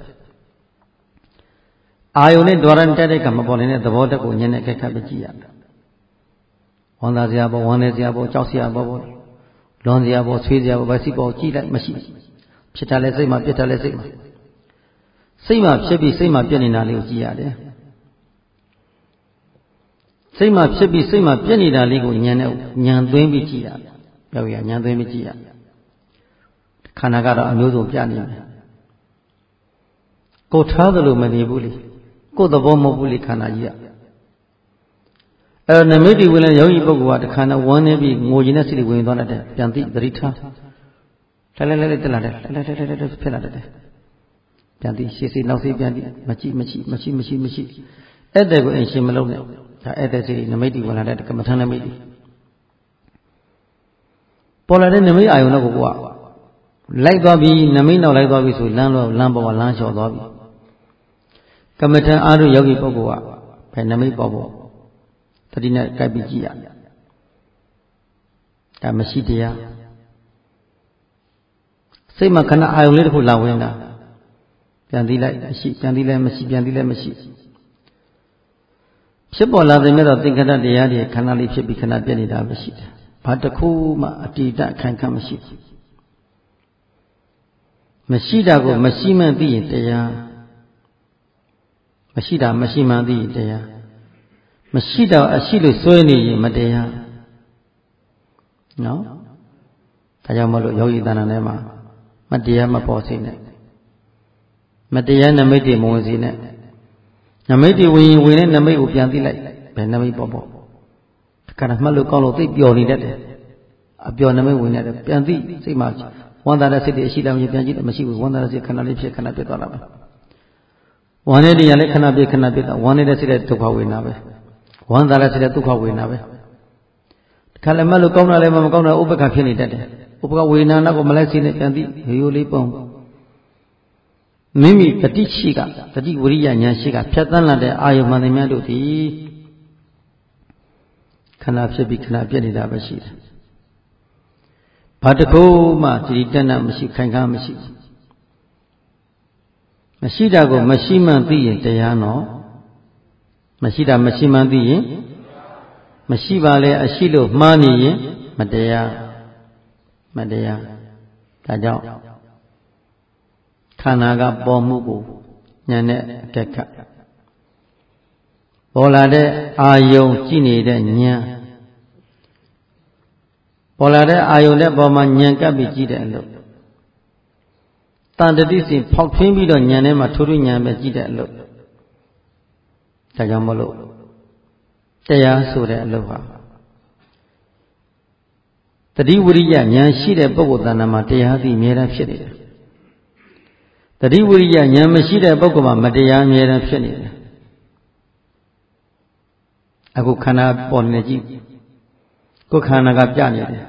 အာယုန်နဲ့ဒွါရန်တက်တဲ့ကမပေါ်နေတဲ့သဘောတက်ကိုညနေခက်ခက်ပဲကြည့်ရတယ်ဝမ်းသာစရာပေါ်ဝမ်းနေစရာပေါ်ကြောက်စရာပေါ်ပေါ်လွန်စရာပေါ်ဆွေးစရာပေါ်ဗစီပေါ်ကြည့်လိုက်မရှိဖြစ်တာလဲစိတ်မှာပြစ်တာလဲစိတ်မှာစိတ်မှာဖြစ်ပြီးစိတ်မှာပြစ်နေတာလေးကိုကြည့်ရတယ်စိတ်မှာဖြစ်ပြီးစိတ်မှာပြစ်နေတာလေးကိုဉာဏ်နဲ့ဉာဏ်သွင်းပြီးကြည့်ရတယ်ပြောရဉာဏ်သွင်းပြီးကြည့်ရခန္ဓာကတော့အမျိုးစုံပြနေတယ်ကိုထားသလိုမနေဘူးလေကိုသဘောမဟုတ်ဘူးလေခန္ဓာကြီးကအဲနမိတ်ဒီဝင်လဲယောဂီပုဂ္ဂိုလ်ကတခါနဲ့ဝမ်းနေပြီးငိုရင်နဲ့စိတ်ဝင်သွားတတ်တယ်ပြန်သိသတိထားလဲလဲလဲတက်လာတယ်လဲလဲလဲလဲဖြစ်လာတယ်ပြန်သိရှေ့စိတ်နောက်စိတ်ပြန်သိမကြည့်မရှိမရှိမရှိမရှိအဲ့တဲ့ကိုအင်ရှင်မလုံးနဲ့ဒါအဲ့တဲ့စိတ်နမိတ်ဒီဝင်လာတဲ့ကမ္မထနမိတ်ဒီပေါ်လာတဲ့နမိတ်အာယုံတော့ကိုကလိုက်သွားပြီးနမိတ်နောက်လိုက်သွားပြီးဆိုလမ်းတော့လမ်းပေါ်ကလမ်းလျှော်သွားပြီကမ္မထအားတို့ယောဂီပုဂ္ဂိုလ်ကဘယ်နမိတ်ပေါ်ပေါ်တတိနဲ့ကြိုက်ပြီးကြည့်ရဒါမရှိတရားစိတ်မှာခဏအာယုံလေးတစ်ခုလာဝင်တာပြန်သိလိုက်မရှိပြန်သိလိုက်မရှိပြန်သိလိုက်မရှိဖြစ်ပေါ်လာတဲ့မြတ်သောသင်္ခါရတရားတွေခန္ဓာလေးဖြစ်ပြီးခဏပြည့်နေတာပဲရှိတယ်ဘာတစ်ခုမှအတ္တိတခိုင်ခံမရှိမရှိတာကိုမရှိမှန်းသိရင်တရားမရှိတာမရှိမှန်းသိရင်တရားမရှိတော့အရှိလို့စွဲနေရင်မတရားနော်ဒါကြောင့်မလို့ယောဂီတဏ္ဍာထဲမှာမတရားမပေါ်စေနဲ့မတရားနမိတ်တွေမဝင်စေနဲ့နမိတ်တွေဝင်ရင်ဝင်တဲ့နမိတ်ကိုပြန်သိလိုက်ဘယ်နမိတ်ပေါ်ပေါ်ခဏမှတ်လို့ကောင်းလို့သိပျော်နေတတ်တယ်အပျော်နမိတ်ဝင်နေတယ်ပြန်သိစိတ်မှာဝမ်းသာတဲ့စိတ်တွေအရှိလားပြန်ကြည့်တယ်မရှိဘူးဝမ်းသာတဲ့စိတ်ခဏလေးဖြစ်ခဏပြတ်သွားတာပဲဝမ်းနေတဲ့တရားလေးခဏပြတ်ခဏပြတ်တာဝမ်းနေတဲ့စိတ်တဲ့ဒုက္ခဝေဒနာပဲဝမ်းသာတဲ့စိတ်တဲ့ဒုက္ခဝေဒနာပဲခါလည်းမှတ်လို့ကောင်းတာလည်းမကောင်းတာဥပ္ပခဖြစ်နေတတ်တယ်ဥပ္ပခဝေဒနာကိုမလိုက်စေနဲ့ပြန်သိရိုးရိုးလေးပုံမိမိတတိရှိကတတိဝိရိယဉာဏ်ရှိကဖြတ်သန်းလာတဲ့အာယုမှန်သမျှတို့သည်ခဏဖြစ်ပြီးခဏပြည့်နေတာပဲရှိတယ်ဘာတခုမှကြည်တတ်တာမရှိခိုင်ခါမရှိမရှိတာကိုမရှိမှန်းသိရင်တရားနော်မရှိတာမရှိမှန်းသိရင်မရှိပါလေအရှိလို့မှားနေရင်မတရားမတရားဒါကြောင့် Khanaga bomugu nyane keka Bola de ayong cini de nya Bola de ayong de boma nyanka biji de lo Tandati si phok phim bi do nyan ne ma thuru nyan be ji de lo Da jaw mo lo Taya so de lo ha Tadi wiriya nyan shi de puggol tana ma taya thi mye ran phit neတယ်တတိဝိရိယဉာဏ်မရှိတဲ့ပုဂ္ဂိုလ်မှာမတရားအမြဲတမ်းဖြစ်နေတယ်အခုခန္ဓာပေါ်နေကြည့်ကိုယ်ခန္ဓာကပြနေတယ်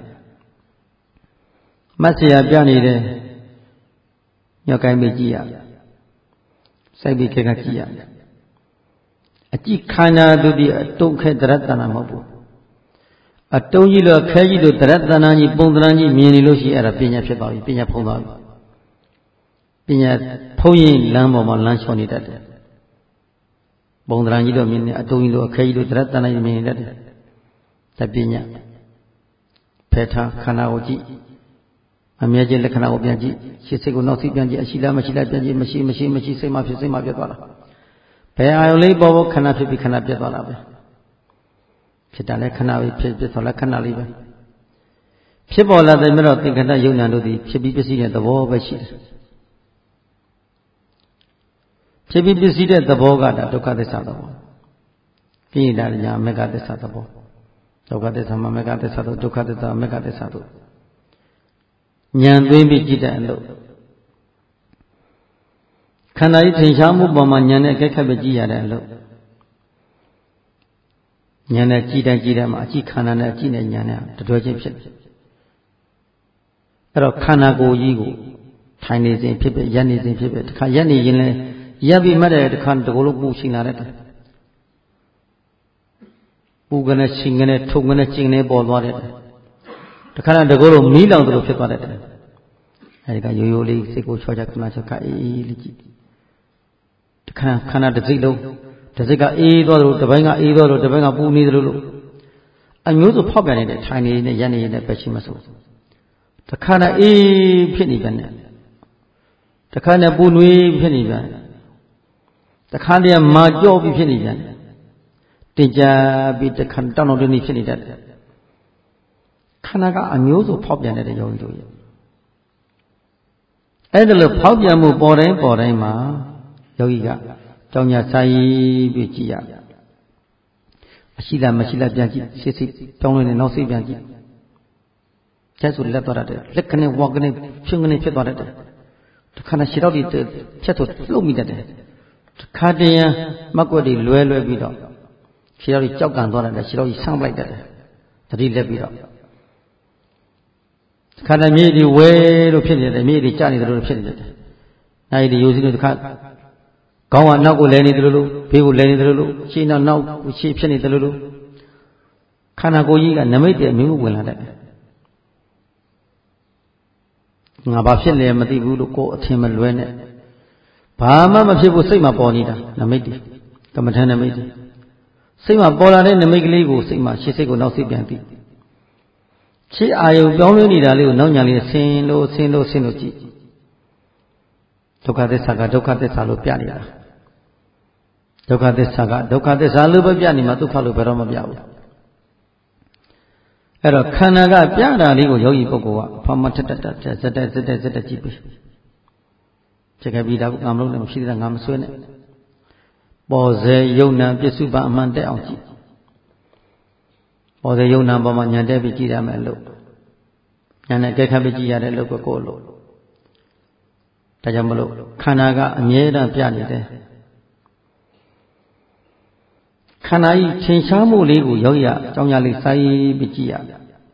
မတ်စရာပြနေတယ်ညော့ကိုင်းပြီးကြည့်ရစိုက်ပြီးခဲကကြည့်ရအကြည့်ခန္ဓာသူဒီအတုံးခဲတရတနာမဟုတ်ဘူးအတုံးကြီးလို့ခဲကြီးလို့တရတနာကြီးပုံသဏ္ဍာန်ကြီးမြင်နေလို့ရှိရင်အဲ့ဒါပညာဖြစ်သွားပြီပညာဖုံးသွားပြီပညာဖုံးရင်လမ်းပေါ်မှာလမ်းလျှော်နေတတ်တယ်။ပုံသဏ္ဍာန်ကြီးတော့မြင်နေအတုံးကြီးလို့အခဲကြီးလို့တရတနာကြီးမြင်နေတတ်တယ်။ဒါပညာဖယ်ထားခန္ဓာကိုကြည့်အမြဲချင်းလက္ခဏာကိုပြန်ကြည့်ရှေ့စိတ်ကိုနောက်စိတ်ပြန်ကြည့်အရှိလားမရှိလားပြန်ကြည့်မရှိမရှိမရှိစိတ်မှဖြစ်စိတ်မှပြတ်သွားတာ။ဘယ်အာယုံလေးပေါ်ပေါ်ခန္ဓာဖြစ်ပြီးခန္ဓာပြတ်သွားတာပဲ။ဖြစ်တာလည်းခန္ဓာပဲဖြစ်ဖြစ်သွားလည်းခန္ဓာလေးပဲ။ဖြစ်ပေါ်လာတဲ့မြတ်တော်သင်္ခဏယုံနာတို့သည်ဖြစ်ပြီးပစ္စည်းတဲ့သဘောပဲရှိတယ်။ဖြစ်ပြီးပစ္စည်းတဲ့သဘောကဒါဒုက္ခသစ္စာသဘောကိလေသာညာမေဃသစ္စာသဘောဒုက္ခသစ္စာမေဃသစ္စာတို့ဒုက္ခသစ္စာမေဃသစ္စာတို့ဉာဏ်သွင်းပြီးကြည့်တဲ့အလို့ခန္ဓာကြီးထင်ရှားမှုပေါ်မှာဉာဏ်နဲ့အကဲခတ်ပဲကြည့်ရတဲ့အလို့ဉာဏ်နဲ့ကြည့်တိုင်းကြည့်တိုင်းမှာအကြည့်ခန္ဓာနဲ့အကြည့်နဲ့ဉာဏ်နဲ့တတွဲချင်းဖြစ်တယ်အဲ့တော့ခန္ဓာကိုယ်ကြီးကိုထိုင်နေစဉ်ဖြစ်ဖြစ်ရပ်နေစဉ်ဖြစ်ဖြစ်တစ်ခါရပ်နေရင်လည်းရပ်ပြီးမှတ်တဲ့တစ်ခါတကူလုံးပူရှင်လာတဲ့ပူကနေရှင်ကနေထုံကနေကျင်နေပေါ်သွားတဲ့တခါတကူလုံးမီးလောင်သလိုဖြစ်သွားတဲ့အဲဒီကရိုးရိုးလေးစိတ်ကိုချောချခဏချောခအေးအေးလေးကြည့်တခါခန္ဓာတစ်စိတ်လုံးတစ်စိတ်ကအေးသွားသလိုတစ်ပိုင်းကအေးသွားသလိုတစ်ပိုင်းကပူနေသလိုလို့အမျိုးစုဖောက်ပြန်နေတဲ့ထိုင်နေတဲ့ရပ်နေတဲ့ပဲရှိမစို့တခါနဲ့အေးဖြစ်နေပြန်တယ်တခါနဲ့ပူနွေးဖြစ်နေပြန်တခါတည်းမာကြောပြီးဖြစ်နေပြန်တယ်တင်ကြပြီးတခါတောင်းတောင်းတင်းတင်းဖြစ်နေတတ်တယ်ခန္ဓာကအမျိုးစုဖောက်ပြန်တဲ့ယောဂီတို့ရဲ့အဲ့ဒါလို့ဖောက်ပြန်မှုပေါ်တိုင်းပေါ်တိုင်းမှာယောဂီကကြောင်းညာဆိုင်ပြီးကြည့်ရအရှိလားမရှိလားပြန်ကြည့်စိတ်စိတ်တောင်းလို့နေနောက်စိတ်ပြန်ကြည့်ကျဲဆိုလက်သွားတတ်တယ်လက်ကနေဝါကနေဖြုံကနေဖြစ်သွားတတ်တယ်တခါနဲ့ခြေထောက်တွေဖြတ်ဆိုလှုပ်မိတတ်တယ်တခါတည်းရန်မက်ကွက်တွေလွဲလွဲပြီးတော့ခြေထောက်တွေကြောက်ကန်သွားတတ်တယ်ခြေထောက်ကြီးဆန့်လိုက်တတ်တယ်တတိလက်ပြီးတော့တခါတည်းမြေတွေဝဲလို့ဖြစ်နေတယ်မြေတွေကျနေတယ်လို့ဖြစ်နေတယ်နိုင်ဒီရိုးစင်းတို့တခါခေါင်းကနောက်ကိုလဲနေတယ်လို့ဘေးကိုလဲနေတယ်လို့ရှေ့နောက်နောက်ရှေ့ဖြစ်နေတယ်လို့ခန္ဓာကိုယ်ကြီးကနမိတ်တဲ့အမျိုးမျိုးဝင်လာတတ်တယ်ငါဘာဖြစ်လဲမသိဘူးလို့ကိုယ်အထင်မလွဲနဲ့ဘာမှမဖြစ်ဘူးစိတ်မှာပေါ်နေတာနမိတ်တွေကမ္မထန်နမိတ်တွေစိတ်မှာပေါ်လာတဲ့နမိတ်ကလေးကိုစိတ်မှာရှေ့စိတ်ကိုနောက်စိတ်ပြန်သိရှေ့အာယုံပြောင်းလဲနေတာလေးကိုနောက်ညာလေးဆင်းလို့ဆင်းလို့ဆင်းလို့ကြည့်ဒုက္ခသစ္စာကဒုက္ခသစ္စာလို့ပြနေတာဒုက္ခသစ္စာကဒုက္ခသစ္စာလို့ပဲပြနေမှာဒုက္ခလို့ဘယ်တော့မှပြဘူးအဲ့တော့ခန္ဓာကပြတာလေးကိုယောဂီပုဂ္ဂိုလ်ကဖမထက်တက်တက်ဇက်တက်ဇက်တက်ဇက်တက်ကြည့်ပြီချက်ခဲ့ပြီးတော့ငါမလို့လည်းမရှိသေးတာငါမဆွဲနဲ့ပေါ်စေယုံနာပြစ္စုပန်အမှန်တက်အောင်ကြည့်ပေါ်စေယုံနာပေါ်မှာညာတက်ပြီးကြည့်ရမယ်လို့ညာနဲ့အကဲခတ်ပြီးကြည့်ရတဲ့လို့ကိုကိုလို့ဒါကြောင့်မလို့ခန္ဓာကအမြဲတမ်းပြနေတယ်ခန္ဓာဤထင်ရှားမှုလေးကိုယောဂီအကြောင်းရလေးစိုက်ပြီးကြည့်ရ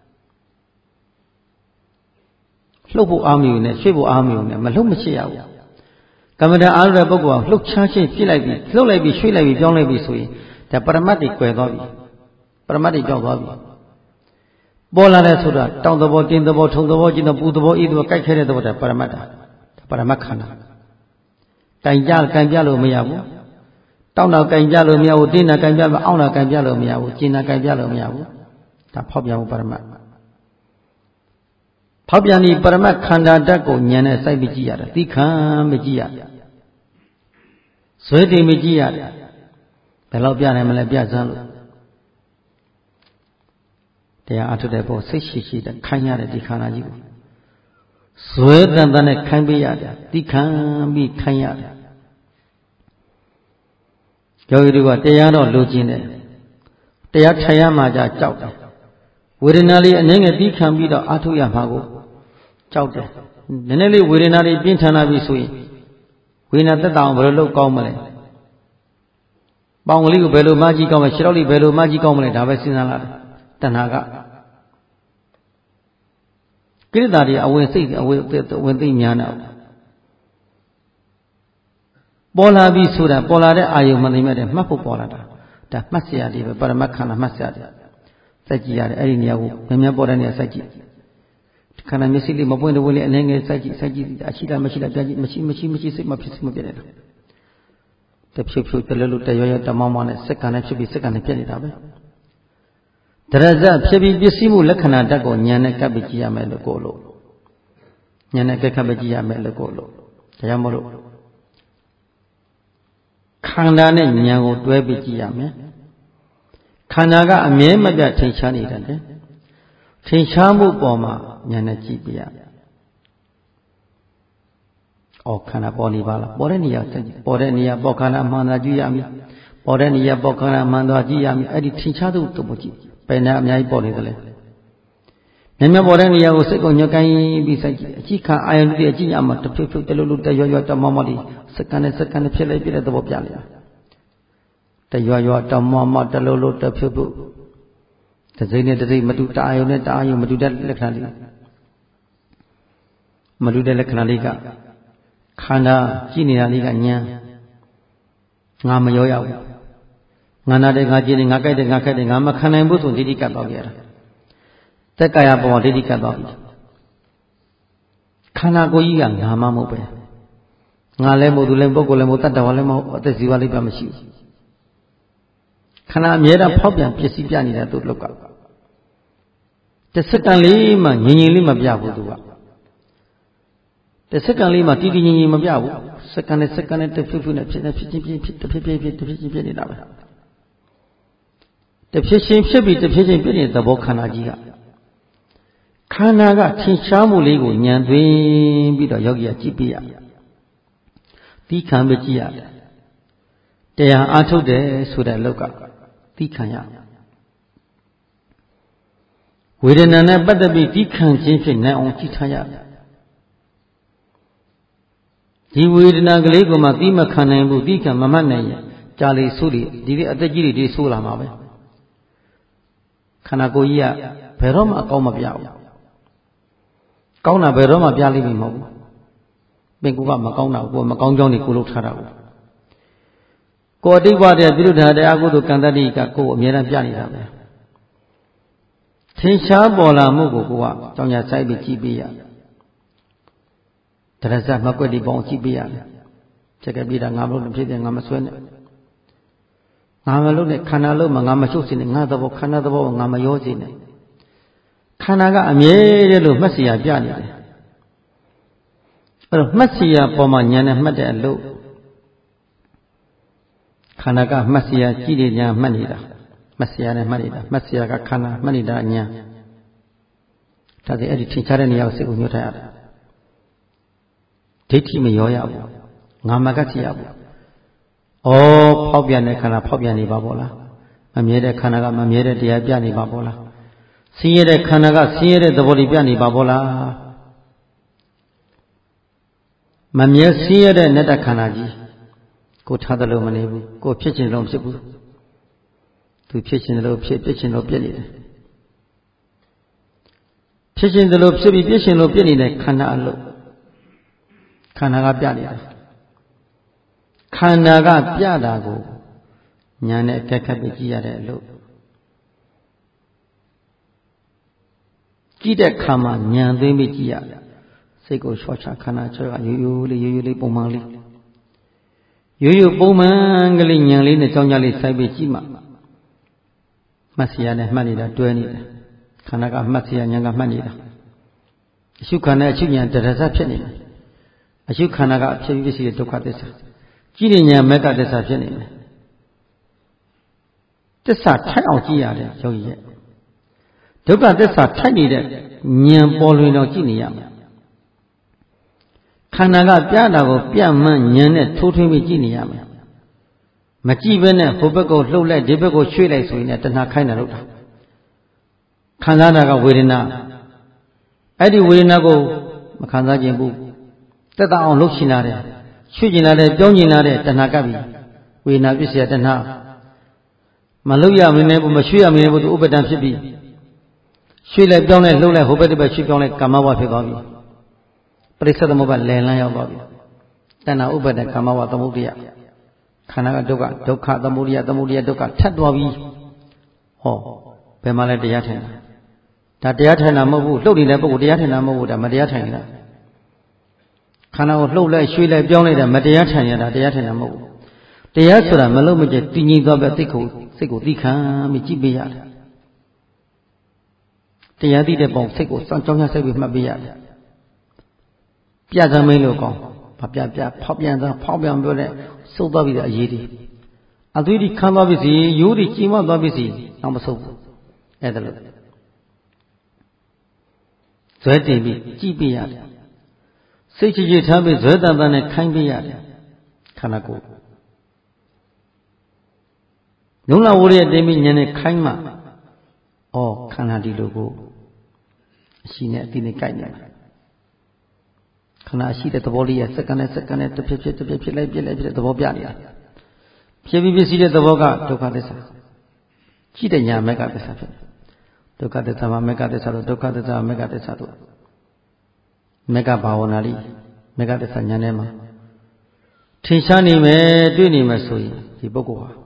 လှုပ်ဖို့အားမယူနဲ့ရွှေ့ဖို့အားမယူနဲ့မလှုပ်မရှိရဘူးကမ္မဋ္ဌာန်းအားရတဲ့ပုဂ္ဂိုလ်ကလှုပ်ချခြင်းပြစ်လိုက်ပြီးလှုပ်လိုက်ပြီးရွှေ့လိုက်ပြီးပြောင်းလိုက်ပြီးဆိုရင်ဒါပရမတ်တွေကွယ်သွားပြီပရမတ်တွေကြောက်သွားပြီပေါ်လာတဲ့ဆိုတာတောင်သဘောတင်းသဘောထုံသဘောကျင်းသဘောပူသဘောအေးသဘောကြိုက်ခဲတဲ့သဘောဒါပရမတ်တာပရမတ်ခန္ဓာတိုင်ကြကံပြလို့မရဘူးတောင်းတာကံပြလို့မရဘူးတင်းတာကံပြလို့အောင်းတာကံပြလို့မရဘူးကျင်တာကံပြလို့မရဘူးဒါဖောက်ပြန်မှုပရမတ်ဖောက်ပြန်ဒီပရမတ်ခန္ဓာဓာတ်ကိုဉာဏ်နဲ့စိုက်ပြီးကြည့်ရတယ်သိခံပြီးကြည့်ရတယ်ဇွဲတင်ပြီးကြည့်ရတယ်ဘယ်လောက်ပြနိုင်မလဲပြစမ်းလို့တရားအထုတဲ့ဖို့စိတ်ရှိရှိတဲ့ခိုင်းရတဲ့ဒီခန္ဓာကြီးကိုဇွဲတန်တန်နဲ့ခိုင်းပေးရတယ်သိခံပြီးခိုင်းရတယ်ယောဂီတို့ကတရားတော့လိုချင်တယ်တရားထိုင်ရမှကြကြောက်တယ်ဝေဒနာလေးအနေငယ်သိခံပြီးတော့အထုရမှာကိုကြောက်တယ်နည်းနည်းလေးဝေဒနာတွေပြင်းထန်လာပြီဆိုရင်ဝေဒနာသက်သာအောင်ဘယ်လိုလုပ်ကောင်းမလဲပေါင်ကလေးကိုဘယ်လိုမှကြည့်ကောင်းမလဲခြေထောက်လေးဘယ်လိုမှကြည့်ကောင်းမလဲဒါပဲစဉ်းစားလာတယ်တဏှာကကိရိတာတွေအဝင်စိတ်အဝင်အဝင်သိများနေအောင်ပေါ်လာပြီဆိုတာပေါ်လာတဲ့အာယုံမသိမဲ့တဲ့မှတ်ဖို့ပေါ်လာတာဒါမှတ်စရာတွေပဲပရမတ်ခန္ဓာမှတ်စရာတွေစိုက်ကြည့်ရတယ်အဲ့ဒီနေရာကိုမြင်မြင်ပေါ်တဲ့နေရာစိုက်ကြည့်ခန္ဓာမျက်စိလေးမပွင့်တဝင်းလေးအနေငယ်စိုက်ကြည့်စိုက်ကြည့်အရှိလားမရှိလားပြကြည့်မရှိမရှိမရှိစိတ်မဖြစ်စိတ်မပြတ်နေတာတဖြုတ်ဖြုတ်တလဲလို့တရွရွတမောင်းမောင်းနဲ့စက္ကန့်နဲ့ဖြစ်ပြီးစက္ကန့်နဲ့ပြတ်နေတာပဲတရဇဖြစ်ပြီးပစ္စည်းမှုလက္ခဏာဓာတ်ကိုဉာဏ်နဲ့ကပ်ပြီးကြည့်ရမယ်လို့ကိုလို့ဉာဏ်နဲ့ကပ်ကပ်ပြီးကြည့်ရမယ်လို့ကိုလို့ဒါကြောင့်မလို့ခန္ဓာနဲ့ဉာဏ်ကိုတွဲပြီးကြည့်ရမယ်ခန္ဓာကအမြဲမပြတ်ထင်ရှားနေတယ်ထင်ရှားမှုပေါ်မှာဉာဏ်နဲ့ကြည့်ပြရအော်ခန္ဓာပေါ်နေပါလားပေါ်တဲ့နေရာတက်ကြည့်ပေါ်တဲ့နေရာပေါ်ခန္ဓာမှန်တာကြည့်ရမည်ပေါ်တဲ့နေရာပေါ်ခန္ဓာမှန်တာကြည့်ရမည်အဲ့ဒီထင်ရှားသူတို့ကြည့်ဘယ်နဲ့အများကြီးပေါ်နေသလဲမြင်မြင်ပေါ်တဲ့နေရာကိုစိတ်ကိုညှက်ကိုင်းပြီးစိုက်ကြည့်အကြည့်ခံအာယုန်တွေအကြည့်ရမှာတဖြုတ်ဖြုတ်တလူလူတရွရွတမောမောလေးစက္ကန့်နဲ့စက္ကန့်နဲ့ဖြစ်လိုက်ပြတဲ့သဘောပြလိုက်တရွရွတမောမောတလူလူတဖြုတ်ဖြုတ်တစိမ့်နဲ့တစိမ့်မတူတအာယုန်နဲ့တအာယုန်မတူတဲ့လက္ခဏာလေးမတူတဲ့လက္ခဏာလေးကခန္ဓာကြည့်နေတာလေးကဉာဏ်ငါမရောရဘူးငါနာတဲ့ငါကြည့်နေငါကြိုက်တဲ့ငါခက်တဲ့ငါမခံနိုင်ဘူးဆိုဒိဋ္ဌိကပ်သွားကြရတာသက်ကာယပေါ်ဒိဋ္ဌိကပ်သွားပြီခန္ဓာကိုယ်ကြီးကငါမှမဟုတ်ပဲငါလည်းမဟုတ်သူလည်းပုဂ္ဂိုလ်လည်းမဟုတ်တတ္တဝါလည်းမဟုတ်အသက်ဇီဝလေးပါမရှိဘူးခန္ဓာအမြဲတမ်းဖောက်ပြန်ပစ္စည်းပြနေတာသူလောက်ကတစ်စက္ကန့်လေးမှငြိမ်ငြိမ်လေးမပြဘူးသူကတစ်စက္ကန့်လေးမှတည်တည်ငြိမ်ငြိမ်မပြဘူးစက္ကန့်နဲ့စက္ကန့်နဲ့တစ်ဖြုတ်ဖြုတ်နဲ့ဖြစ်နေဖြစ်ချင်းဖြစ်ဖြစ်တစ်ဖြည်းဖြည်းဖြစ်တစ်ဖြည်းဖြည်းဖြစ်နေတာပဲတစ်ဖြည်းချင်းဖြစ်ပြီးတစ်ဖြည်းချင်းဖြစ်နေတဲ့သဘောခန္ဓာကြီးကခန္ဓာကထင်ရှားမှုလေးကိုဉာဏ်သွင်းပြီးတော့ယောဂီကကြည့်ပြရသီးခံပဲကြည့်ရတယ်တရားအားထုတ်တယ်ဆိုတဲ့အလောက်ကသီးခံရဝေဒနာနဲ့ပတ်သက်ပြီးသီးခံခြင်းဖြစ်နိုင်အောင်ကြည့်ထားရတယ်ဒီဝေဒနာကလေးကိုမှသီးမခံနိုင်ဘူးသီးခံမမှတ်နိုင်ရင်ကြာလေဆိုးလေဒီလေးအသက်ကြီးတွေဆိုးလာမှာပဲခန္ဓာကိုယ်ကြီးကဘယ်တော့မှအကောင်းမပြဘူးကောင်းတာဘယ်တော့မှပြလိမ့်မယ်မဟုတ်ဘူးပင်ကိုကမကောင်းတာကိုမကောင်းကြောင်းတွေကိုလုပ်ထားတာကိုကိုအတိတ်ဘဝတည်းပြုလုပ်ထားတဲ့အကုသိုလ်ကံတတိကကိုယ်အမြဲတမ်းပြနေတာပဲထင်ရှားပေါ်လာမှုကိုကိုကကြောင်ညာဆိုင်ပြီးကြည့်ပေးရတရဇမကွက်ဒီပေါင်းကြည့်ပေးရတယ်ချက်ကပြတာငါမလို့ဖြစ်တယ်ငါမဆွဲနဲ့ငါမလို့နဲ့ခန္ဓာလုံးမှာငါမချုပ်စင်နဲ့ငါသဘောခန္ဓာသဘောကိုငါမရောစေနဲ့ခန္ဓာကအမြဲတည်းလို့မှတ်စီရပြနေတယ်အဲ့တော့မှတ်စီရပေါ်မှာဉာဏ်နဲ့မှတ်တဲ့အလို့ခန္ဓာကမှတ်စီရကြည့်နေညာမှတ်နေတာမှတ်စီရနဲ့မှတ်နေတာမှတ်စီရကခန္ဓာမှတ်နေတာဉာဏ်ဒါဆိုအဲ့ဒီထင်ရှားတဲ့နေရာကိုစိတ်ကိုညှို့ထားရတယ်ဒိဋ္ဌိမရောရဘူးငါမကတ်စီရဘူးဩဖောက်ပြန်တဲ့ခန္ဓာဖောက်ပြန်နေပါဘောလားမမြဲတဲ့ခန္ဓာကမမြဲတဲ့တရားပြနေပါဘောလားဆင်းရဲတဲ့ခန္ဓာကဆင်းရဲတဲ့သဘောတွေပြနေပါဘောလားမမြဲဆင်းရဲတဲ့နတ္တခန္ဓာကြီးကိုထားသလိုမနေဘူးကိုဖြစ်ခြင်းလုံးဖြစ်ဘူးသူဖြစ်ခြင်းလို့ဖြစ်ပြခြင်းလို့ပြည့်နေတယ်ဖြစ်ခြင်းလို့ဖြစ်ပြီးပြည့်ခြင်းလို့ပြည့်နေတဲ့ခန္ဓာအလို့ခန္ဓာကပြနေတာခန္ဓာကပြတာကိုဉာဏ်နဲ့အကဲခတ်ပြီးကြည့်ရတဲ့အလို့ကြည့်တဲ့ခါမှာဉာဏ်သွင်းပြီးကြည့်ရစိတ်ကိုလျှော့ချခန္ဓာချောရိုးရိုးလေးရိုးရိုးလေးပုံမှန်လေးရိုးရိုးပုံမှန်ကလေးဉာဏ်လေးနဲ့ကြောင်းကြလေးစိုက်ပြီးကြည့်မှမှတ်စီရနဲ့မှတ်နေတာတွဲနေတယ်ခန္ဓာကမှတ်စီရဉာဏ်ကမှတ်နေတာရှုခန္ဓာအချုပ်ဉာဏ်တရားစဖြစ်နေတယ်အရှုခန္ဓာကဖြစ်ပြီးရှိတဲ့ဒုက္ခသစ္စာကြည့်ဉာဏ်မက္ကသစ္စာဖြစ်နေတယ်သစ္စာထိုက်အောင်ကြည့်ရတယ်ယောဂီရဲ့ဒုက္ခသစ္စာထိုက်နေတဲ့ဉာဏ်ပေါ်လွင်တော့ကြည့်နေရမယ်ခန္ဓာကပြတာကိုပြမှန်းဉာဏ်နဲ့ထိုးထွင်းပြီးကြည့်နေရမယ်မကြည့်ဘဲနဲ့ဟိုဘက်ကိုလှုပ်လိုက်ဒီဘက်ကိုရွှေ့လိုက်ဆိုရင်တဏှာခိုင်းတာလို့တာခံစားတာကဝေဒနာအဲ့ဒီဝေဒနာကိုမခံစားခြင်းဘူးတက်တာအောင်လှုပ်ရှင်လာတယ်ရွှေ့ကျင်လာတယ်ပြောင်းကျင်လာတယ်တဏှာကပ်ပြီဝေဒနာပြည့်စရာတဏှာမလှုပ်ရမနေဘူးမရွှေ့ရမနေဘူးသူဥပဒံဖြစ်ပြီရွှေ့လိုက်ပြောင်းလိုက်လှုပ်လိုက်ဟိုဘက်ဒီဘက်ရွှေ့ပြောင်းလိုက်ကာမဝဖြစ်သွားပြီပရိစ္ဆေသမုပ္ပါလယ်လန်းရောက်သွားပြီတဏှာဥပဒံကာမဝသမုဒ္ဒယခန္ဓာကဒုက္ခဒုက္ခသမုဒယသမုဒယဒုက္ခထပ်သွားပြီဟောဘယ်မှာလဲတရားထိုင်တာဒါတရားထိုင်တာမဟုတ်ဘူးလှုပ်နေတဲ့ပုဂ္ဂိုလ်တရားထိုင်တာမဟုတ်ဘူးဒါမတရားထိုင်နေတာခန္ဓာကိုလှုပ်လိုက်ရွှေ့လိုက်ပြောင်းလိုက်တာမတရားထိုင်ရတာတရားထိုင်တာမဟုတ်ဘူးတရားဆိုတာမလုံးမကျတည်ငြိမ်သွားပဲစိတ်ကိုစိတ်ကိုသိခံပြီးကြည့်ပေးရတယ်တရားသိတဲ့ပုံစိတ်ကိုစောင့်ကြောင်းရစိတ်ပြီးမှတ်ပေးရတယ်ပြသမင်းလို့ကောင်းဘာပြပြဖောက်ပြန်သွားဖောက်ပြန်ပြောတဲ့စုပ်သွားပြီးတဲ့အရေးတွေအသွေးတွေခမ်းသွားပြီစီရိုးတွေကြီးမသွားပြီစီတော့မဆုပ်ဘူးအဲ့ဒါလို့ဇွဲတင်ပြီးကြည့်ပြရတယ်စိတ်ကြည်ကြည်ထားပြီးဇွဲတန်တန်နဲ့ခိုင်းပြရတယ်ခန္ဓာကိုယ်လုံလဝရရဲ့တင်ပြီးဉာဏ်နဲ့ခိုင်းမှဩခန္ဓာဒီလိုကိုအရှိနဲ့အတိနဲ့ကြိုက်နေတယ်ခန္ဓာရှိတဲ့သဘောလေးရဲ့စက္ကန့်နဲ့စက္ကန့်နဲ့တစ်ဖြစ်ဖြစ်တစ်ဖြစ်ဖြစ်လိုက်ပြစ်လိုက်ပြစ်တဲ့သဘောပြနေတာဖြစ်ပြီးပြစီတဲ့သဘောကဒုက္ခသစ္စာကြည့်တဲ့ညာမက္ကသစ္စာဖြစ်ဒုက္ခသစ္စာမှာမက္ကသစ္စာတို့ဒုက္ခသစ္စာမက္ကသစ္စာတို့မက္ကဘာဝနာလိမက္ကသစ္စာညာထဲမှာထင်ရှားနေမယ်တွေ့နေမယ်ဆိုရင်ဒီပုဂ္ဂိုလ်ဟာ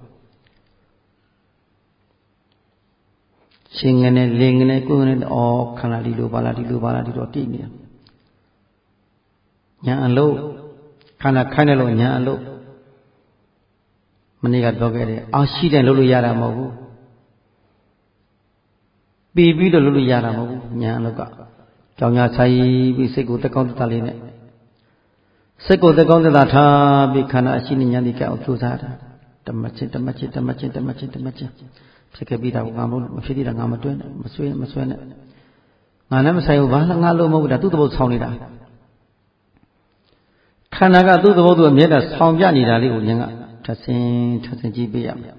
ရှင်ငနဲ့လင်ငနဲ့ကိုယ်ငနဲ့အော်ခန္ဓာဒီလိုပါလားဒီလိုပါလားဒီတော့တည်နေတယ်ညာအလို့ခန္ဓာခိုင်းတယ်လို့ညာအလို့မနေ့ကပြောခဲ့တယ်အော်ရှိတယ်လို့လို့ရတာမဟုတ်ဘူးပြီးပြီးတော့လို့လို့ရတာမဟုတ်ဘူးညာအလို့ကကြောင်ညာဆိုင်ပြီးစိတ်ကိုတက်ကောင်းတက်တာလေးနဲ့စိတ်ကိုတက်ကောင်းတက်တာထားပြီးခန္ဓာအရှိနဲ့ညာတိကအောင်ကြိုးစားတာတမချင်းတမချင်းတမချင်းတမချင်းတမချင်းဖြစ်ခဲ့ပြီးတာကိုငါမမဖြစ်သေးတာငါမတွင်းနဲ့မဆွဲမဆွဲနဲ့ငါလည်းမဆိုင်ဘူးဘာလဲငါလို့မဟုတ်ဘူးဒါသူ့သဘောဆောင်းနေတာခန္ဓာကသူ့သဘောသူအမြဲတမ်းဆောင်ပြနေတာလေးကိုဉာဏ်ကထဆင်းထဆင်းကြည့်ပေးရမယ်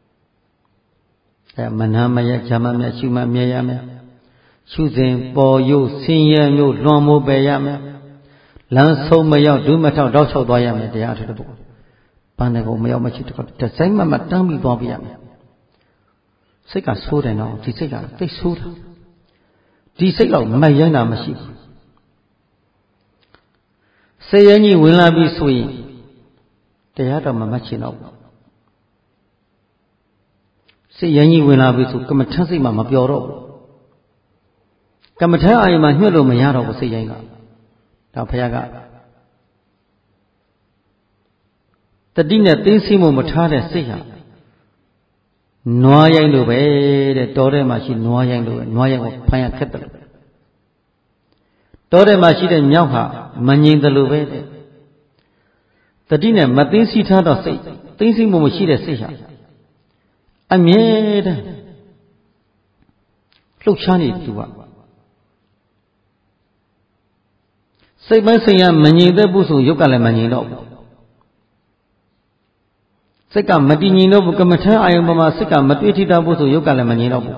အဲမနာမယဇမမြရှုမှမြဲရမယ်ရှုစဉ်ပေါ်ရုပ်ဆင်းရဲမျိုးလွန်မိုးပယ်ရမယ်လမ်းဆုံးမရောက်ဒုမထောက်တောက်ချောက်သွားရမယ်တရားထုတ်တဲ့ပုဂ္ဂိုလ်ပန်းတဲ့ကိုမရောက်မရှိတခါတစိုင်းမမတန်းပြီးသွားပြရမယ်စိတ်ကဆိုးတယ်နော်ဒီစိတ်ကသိဆိုးတာဒီစိတ်တော့မယဉ်တာမရှိဘူးစေရင်ကြီးဝင်လာပြီဆိုရင်တရားတော်မမှတ်ချင်တော့ဘူးစေရင်ကြီးဝင်လာပြီဆိုကမ္မထမ်းစိတ်မှမပြောတော့ဘူးကမ္မထမ်းအာရုံမှာညှွတ်လို့မရတော့ဘူးစေရင်ကဒါဘုရားကတတိနဲ့သိသိမှုမထားတဲ့စိတ်ဟာနွားရိုင်းလိုပဲတဲ့တောထဲမှာရှိနွားရိုင်းလိုပဲနွားရိုင်းကိုဖမ်းရခက်တယ်တောထဲမှာရှိတဲ့မြောက်ဟာမငြိမ်တယ်လို့ပဲတဲ့တတိနဲ့မသိသိထားတော့စိတ်သိသိမှုမရှိတဲ့စိတ်ဟာအမြဲတမ်းလှုပ်ရှားနေသူကစိတ်ပိုင်းစိတ်ရမငြိမ်သက်ဘူးဆိုရုပ်ကလည်းမငြိမ်တော့ဘူးစိတ်ကမတည်ငြိမ်တော့ဘူးကမ္မထမ်းအာယုံပေါ်မှာစိတ်ကမတွေ့ထိတာဘူးဆိုရုပ်ကလည်းမငြိမ်တော့ဘူး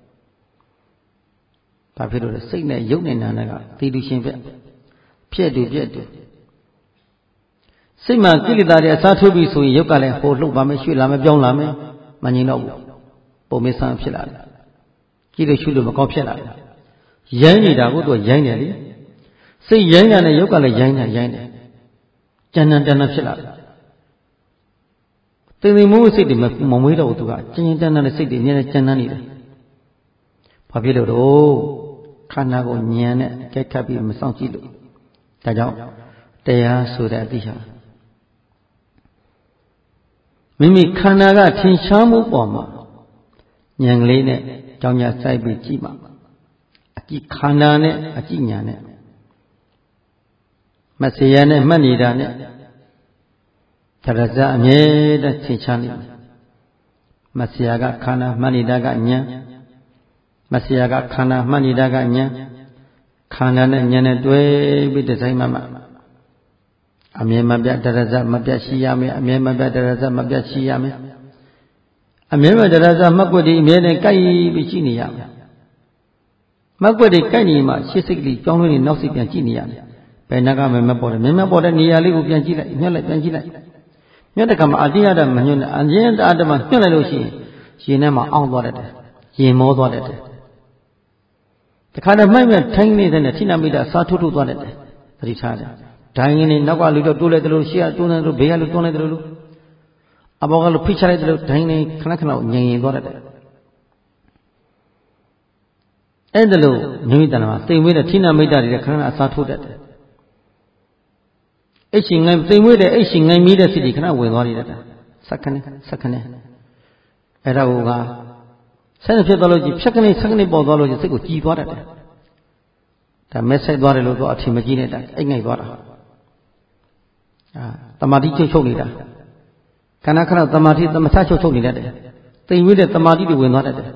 ဘာဖြစ်လို့လဲစိတ်နဲ့ရုပ်နဲ့နာနဲ့ကတည်တူရှင်ပြက်ဖြစ်တူပြက်တူစိတ်မှာကိလေသာတွေအစားထိုးပြီးဆိုရင်ရုပ်ကလည်းဟိုလှုပ်ပါမယ်ရွှေ့လာမယ်ပြောင်းလာမယ်မငြိမ်တော့ဘူးပုံမေးဆန်းဖြစ်လာတယ်ကြည့်လို့ရှုလို့မကောင်းဖြစ်လာတယ်ရိုင်းနေတာကိုသူရိုင်းတယ်လေစိတ်ရိုင်းတာနဲ့ရုပ်ကလည်းရိုင်းတာရိုင်းတယ်ကြံတန်တန်ဖြစ်လာတယ်တင်တင်မိုးစိတ်တွေမမွေးတော့ဘူးသူကကျဉ်ကျဉ်တန်းတန်းနဲ့စိတ်တွေအများနဲ့ကျန်တန်းနေတယ်ဘာဖြစ်လို့တော့ခန္ဓာကိုဉာဏ်နဲ့ကြိုက်ခတ်ပြီးမစောင့်ကြည့်လို့ဒါကြောင့်တရားဆိုတဲ့အသိဟာမိမိခန္ဓာကထင်ရှားမှုပေါ်မှာဉာဏ်ကလေးနဲ့ကြောင်းညာစိုက်ပြီးကြည့်ပါအကြည့်ခန္ဓာနဲ့အကြည့်ဉာဏ်နဲ့ Masiyane manidane Taraza amyeda chichani Masiyaga khana manidaga nya Masiyaga khana manidaga nya Khana ne nyane dwe bi desai mama Amye mabya taraza mabya shiyame amye mabya taraza mabya shiyame Amye mabya taraza makwadi amye ne kai bi chi ni yame Makwadi kai ni ma shisikli chong ni nausi pian chi ni yame Pai naga me mabode me mabode ni yali ku pian chi lai nyat lai pian chi lai Nyat ka ma adiyada ma nyone anjen adama nyat lai lo shi yin ne ma aung twa det yin mo twa detတခါတော့မိုက်မဲ့ထိုင်းနေတဲ့ထိနာမိတာစာထုတ်ထုတ်သွားတယ်သတိထားတယ်ဒိုင်းင်းနေနောက်ကလူတော့တိုးလိုက်တယ်လို့ရှေ့ကတိုးနေတယ်လို့ဘေးကလူတွန်းလိုက်တယ်လို့အဘောကလူဖိချလိုက်တယ်လို့ဒိုင်းနေခဏခဏငြိမ်ရင်သွားတယ်အဲ့ဒါလို့နိမိတနာမှာသိမ်မွေးတဲ့ထိနာမိတာတွေခဏခဏအစာထုတ်တတ်တယ်အဲ့ရှင်ငိုင်းသိမ်မွေးတဲ့အဲ့ရှင်ငိုင်းမိတဲ့စိတ်တွေခဏဝင်သွားနေတတ်တယ်စက္ကနဲ့စက္ကနဲ့အဲ့ဒါကဆက်နေဖြစ်သွားလို့ကြီးဖြတ်ကနေဆက်ကနေပေါ်သွားလို့ကြီးစိတ်ကိုကြည်သွားတတ်တယ်ဒါမဲဆိုင်သွားတယ်လို့တော့အထင်မကြီးနဲ့တအိတ်ငိုက်သွားတာအာတမာတိချုပ်ချုပ်နေတာခဏခဏတမာတိသမထချုပ်ချုပ်နေတတ်တယ်တိမ်ဝိတဲ့တမာတိတွေဝင်သွားတတ်တယ်